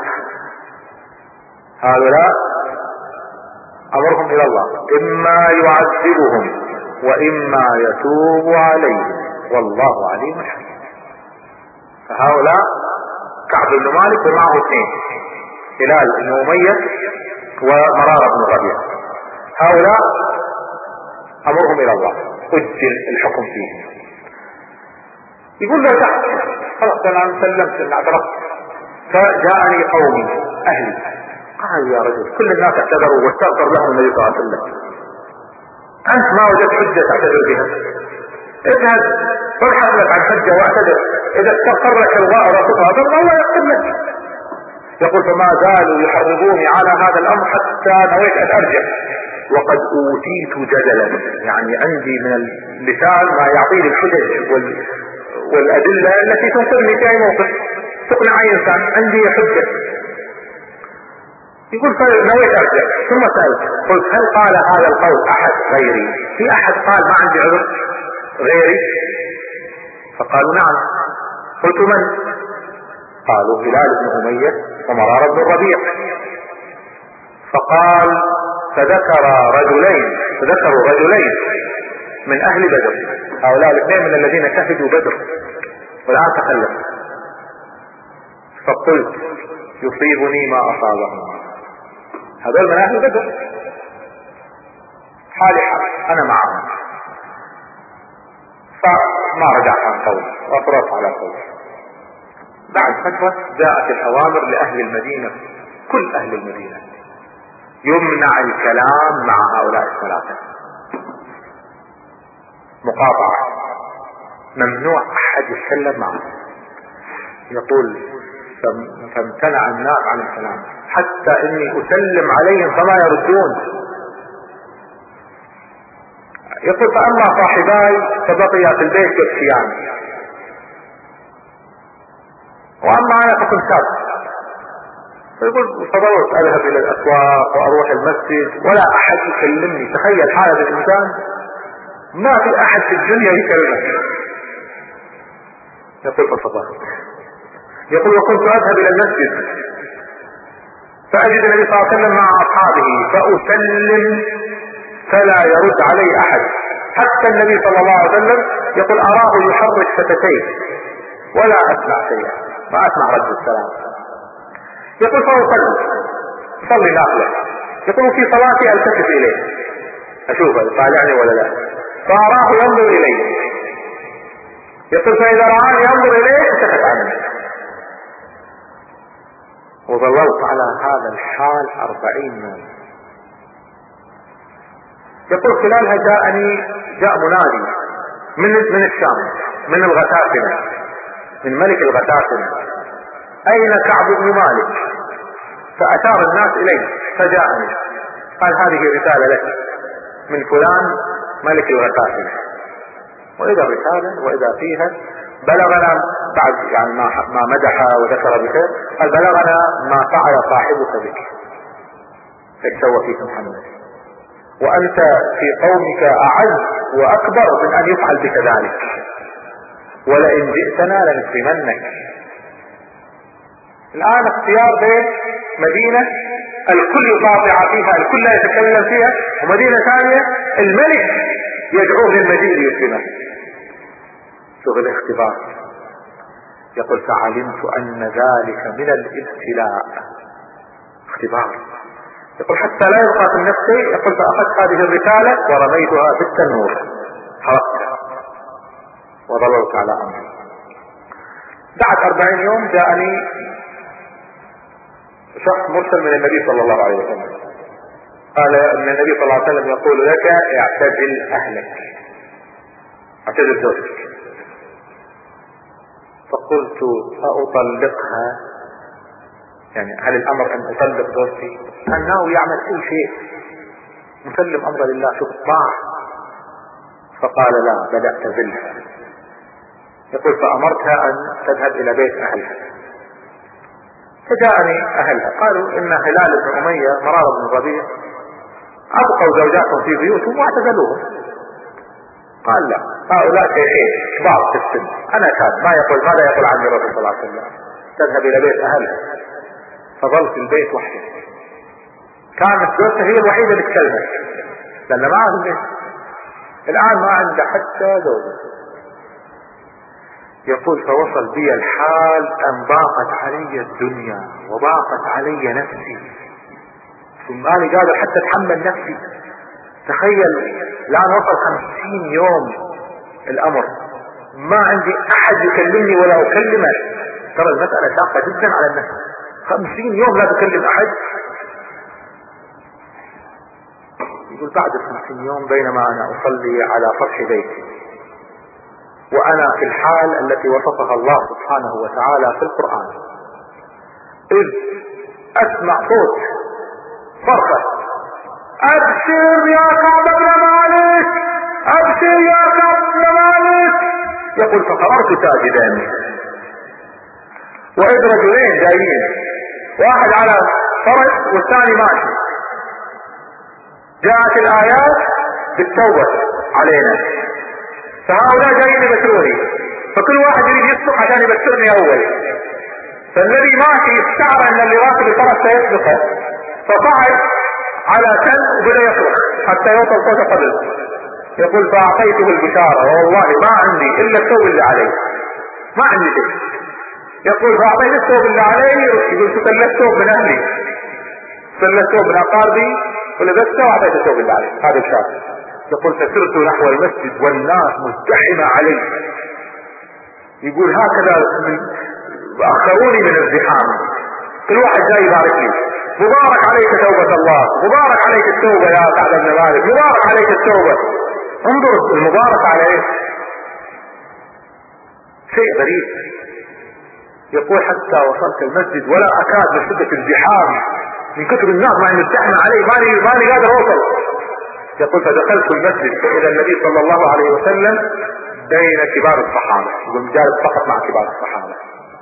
هؤلاء أمرهم إلى الله، إما يعذبهم وإما يتوب عليهم والله عليم حكيم. فهؤلاء كعب بن مالك ومعه اثنين، هلال بن أمية ومرارة بن الربيع. هؤلاء أمرهم إلى الله، أجل الحكم فيهم. يقول: لا تحكم، خلاص أنا سلمت إن اعترفت. فجاءني قومي أهلي قالوا: يا رجل كل الناس اعتذروا واستغفر لهم النبي صلى الله عليه وسلم، أنت ما وجدت حجة تعتذر بها، اذهب وابحث لك عن حجة واعتذر، إذا استغفر لك الله ورسوله الله يغفر لك. يقول: فما زالوا يحرضوني على هذا الأمر حتى نويت أن أرجع، وقد أوتيت جدلا، يعني عندي من اللسان ما يعطيني الحجج والأدلة التي تنقذني في أي موقف، تقنع أي إنسان، عندي حجة. يقول: فنويت أرجع. ثم سألت قلت: هل قال هذا القول أحد غيري؟ في أحد قال ما عندي عذر غيري؟ فقالوا: نعم. قلت: من؟ قالوا: هلال بن أمية ومرارة بن الربيع. فقال: فذكروا رجلين من أهل بدر، هؤلاء الاثنين من الذين شهدوا بدر والآن تخلفوا. فقلت: يصيبني ما أصابهم، هذول من أهل بدر، حالي حال أنا معهم. فما رجعت عن قول وأصرت على قول. بعد فترة جاءت الأوامر لأهل المدينة، كل أهل المدينة يمنع الكلام مع هؤلاء الثلاثة، مقاطعة، ممنوع أحد يتكلم معه. يقول فامتنع الناس عن الكلام حتى إني أسلم عليهم فما يردون. يقول فأما صاحباي فبقيا في البيت يبكيان، وأما أنا فكنت ساكت. فيقول فضلت أذهب إلى الأسواق وأروح المسجد ولا أحد يكلمني. تخيل حالة الإنسان، ما في أحد في الدنيا يكلمه. يقول فصبرت. يقول وكنت أذهب إلى المسجد فأجد النبي صلى الله عليه وسلم مع أصحابه فأسلم فلا يرد علي أحد، حتى النبي صلى الله عليه وسلم يقول أراه يحرك شفتيه ولا أسمع شيئا، ما أسمع رد السلام. يقول فأصلي نافلة. يقول في صلاتي ألتفت إليه أشوفه طالعني ولا لا، فأراه ينظر إليه. يقول فإذا رآني ينظر إليه انتهت عنه. وظللت على هذا الحال 40 يوم. يقول خلالها جاء منادي من الشام، من الغتافنة، من ملك الغتافنة، أين كعب بن مالك؟ فأشار الناس إليه فجاءني قال هذه رسالة لك من فلان ملك الغتافنة. وإذا الرسالة وإذا فيها بلغنا بعد يعني ما مدح وذكر بخير، قال بلغنا ما فعل صاحبك بك، ايش سوى فيك محمد، وأنت في قومك أعز وأكبر من أن يفعل بك ذلك، ولئن جئتنا لنكرمنك. الآن اختيار بين مدينة الكل يقاطع فيها، الكل لا يتكلم فيها، ومدينة ثانية الملك يدعوه للمجيء ليكرمه. شوف الاختبار. يقول فعلمت أن ذلك من الابتلاء، اختبار. يقول حتى لا يبقى في نفسي، يقول فأخذت هذه الرسالة ورميتها في التنور، حرقتها وظللت على أمري. بعد 40 يوم جاءني شخص مرسل من النبي صلى الله عليه وسلم، قال ان النبي صلى الله عليه وسلم يقول لك اعتزل اهلك، اعتزل زوجتك. فقلت فاطلقها، يعني هل الامر ان اطلق زوجتي؟ كان ناوي يعمل اي شيء، مسلم امر لله، شوف الطاعة. فقال لا، بل اعتزلها. يقول فامرتها ان تذهب الى بيت اهلها. فجاءني اهلها قالوا ان هلال بن امية مرار بن الربيع ابقوا زوجاتهم في بيوتهم واعتزلوهم. قال لا، هؤلاء شيخين كبار في السن، انا كان ما يقول ماذا يقول عني الرسول صلى الله عليه وسلم، تذهب الى بيت اهلها. فظل في البيت وحده، كانت زوجته هي الوحيدة اللي تكلمت لان ما عنده، الان ما عنده حتى زوجة. يقول فوصل بي الحال ان ضاقت علي الدنيا وضاقت علي نفسي، ثم ماني قادر حتى اتحمل نفسي. تخيل الان وصل 50 يوم الامر، ما عندي احد يكلمني ولا اكلمه. ترى المسألة شاقة جدا على النفس، 50 يوم لا تكلم احد. يقول بعد 50 يوم بينما انا اصلي على سطح بيتي وانا في الحال التي وصفها الله سبحانه وتعالى في القرآن، اذ اسمع صوت صرخة ابشر يا كعب بن مالك، ابشر يا كعب بن مالك. يقول فقررت ساجدا، واذ رجلين جايين، واحد على فرس والثاني ماشي. جاءت الايات بالتوبة علينا، فهؤلاء جايين يبشروني، فكل واحد يريد يسبق عشان يبشرني اول. فالذي ماشي استعر ان اللي راكب الفرس سيسبقه، فصعد على تل وبدأ يصرخ حتى يوصل صوت قبل. يقول فاعطيته البشارة والله ما عندي الا الثوب اللي علي، ما عندي شيء. يقول فاعطيت الثوب اللي علي، يقول سلت ثوب من اهلي، سلت ثوب من اقاربي ولبسته واعطيت الثوب اللي علي، هذا بشارة. يقول فسرت نحو المسجد والناس مزدحمة علي. يقول هكذا من واخروني من الزحام. كل واحد جاي يبارك لي، مبارك عليك توبة الله، مبارك عليك التوبة يا كعب بن مالك، مبارك عليك التوبة. انظر المبارك عليه شيء غريب. يقول حتى وصلت المسجد ولا اكاد من شدة الزحام، من كثر الناس ما يمزحنا علي ماني قادر اوصل. يقول فدخلت المسجد فاذا النبي صلى الله عليه وسلم بين كبار الصحابة، يقول جالس فقط مع كبار الصحابة.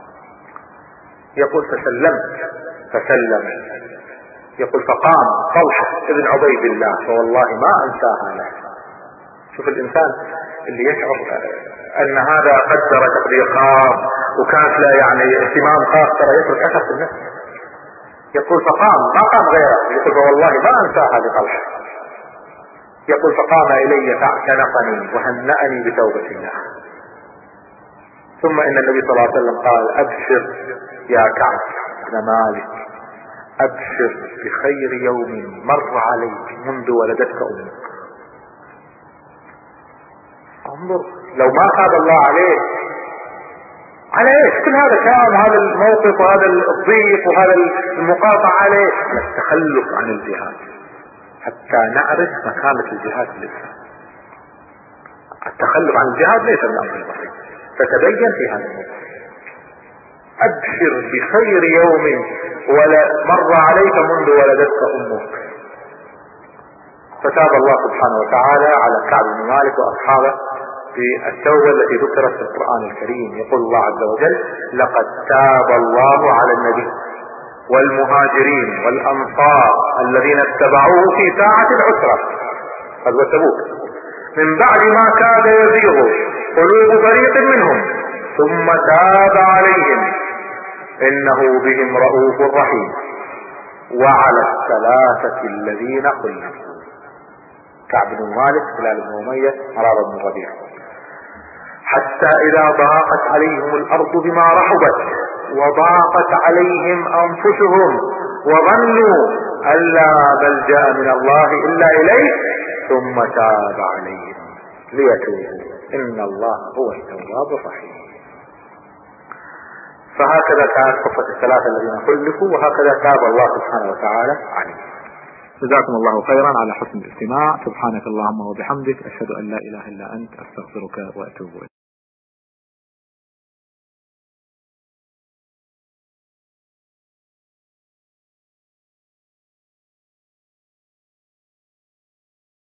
يقول فسلم. يقول فقام طلحة ابن عبيد الله فوالله ما انساها له. شوف الانسان اللي يشعر ان هذا قدر تقدير خاص وكانت له يعني اهتمام خاص ترى يترك اثر في النفس. يقول فقام ما قام غيره، يقول فوالله ما انساها لطلحة. يقول فقام الي فاعتنقني وهنأني بتوبة الله. ثم ان النبي صلى الله عليه وسلم قال ابشر يا كعب بن مالك، ابشر بخير يوم مر عليك منذ ولدتك امك. انظر لو ما تاب الله عليه على ايش كل هذا كان، هذا الموقف وهذا الضيق وهذا المقاطعة عليه، على التخلف عن الجهاد حتى نعرف مكانة الجهاد في الإسلام. التخلف عن الجهاد ليس من أمر البسيط، فتبين في هذا الموضوع. أبشر بخير يوم مر عليك منذ ولدتك أمك. فتاب الله سبحانه وتعالى على كعب بن مالك وأصحابه في التوبة التي ذكرت في القرآن الكريم. يقول الله عز وجل لقد تاب الله على النبي والمهاجرين والأنصار الذين اتبعوه في ساعة العسرة، غزوة تبوك، من بعد ما كاد يزيغ قلوب فريق منهم ثم تاب عليهم إنه بهم رؤوف رحيم. وعلى الثلاثة الذين خلفوا، كعب بن مالك، هلال بن أمية، مرارة بن الربيع، حتى إذا ضاقت عليهم الأرض بما رحبت وضاقت عليهم أنفسهم وظنوا أن لا ملجأ من الله إلا إليه ثم تاب عليهم ليتوبوا إن الله هو التواب الرحيم. فهكذا كانت قصة الثلاثة الذين خلفوا، وهكذا تاب الله سبحانه وتعالى عليهم. جزاكم الله خيرا على حسن الاستماع. سبحانك اللهم وبحمدك، أشهد أن لا إله إلا أنت، أستغفرك وأتوب إليك.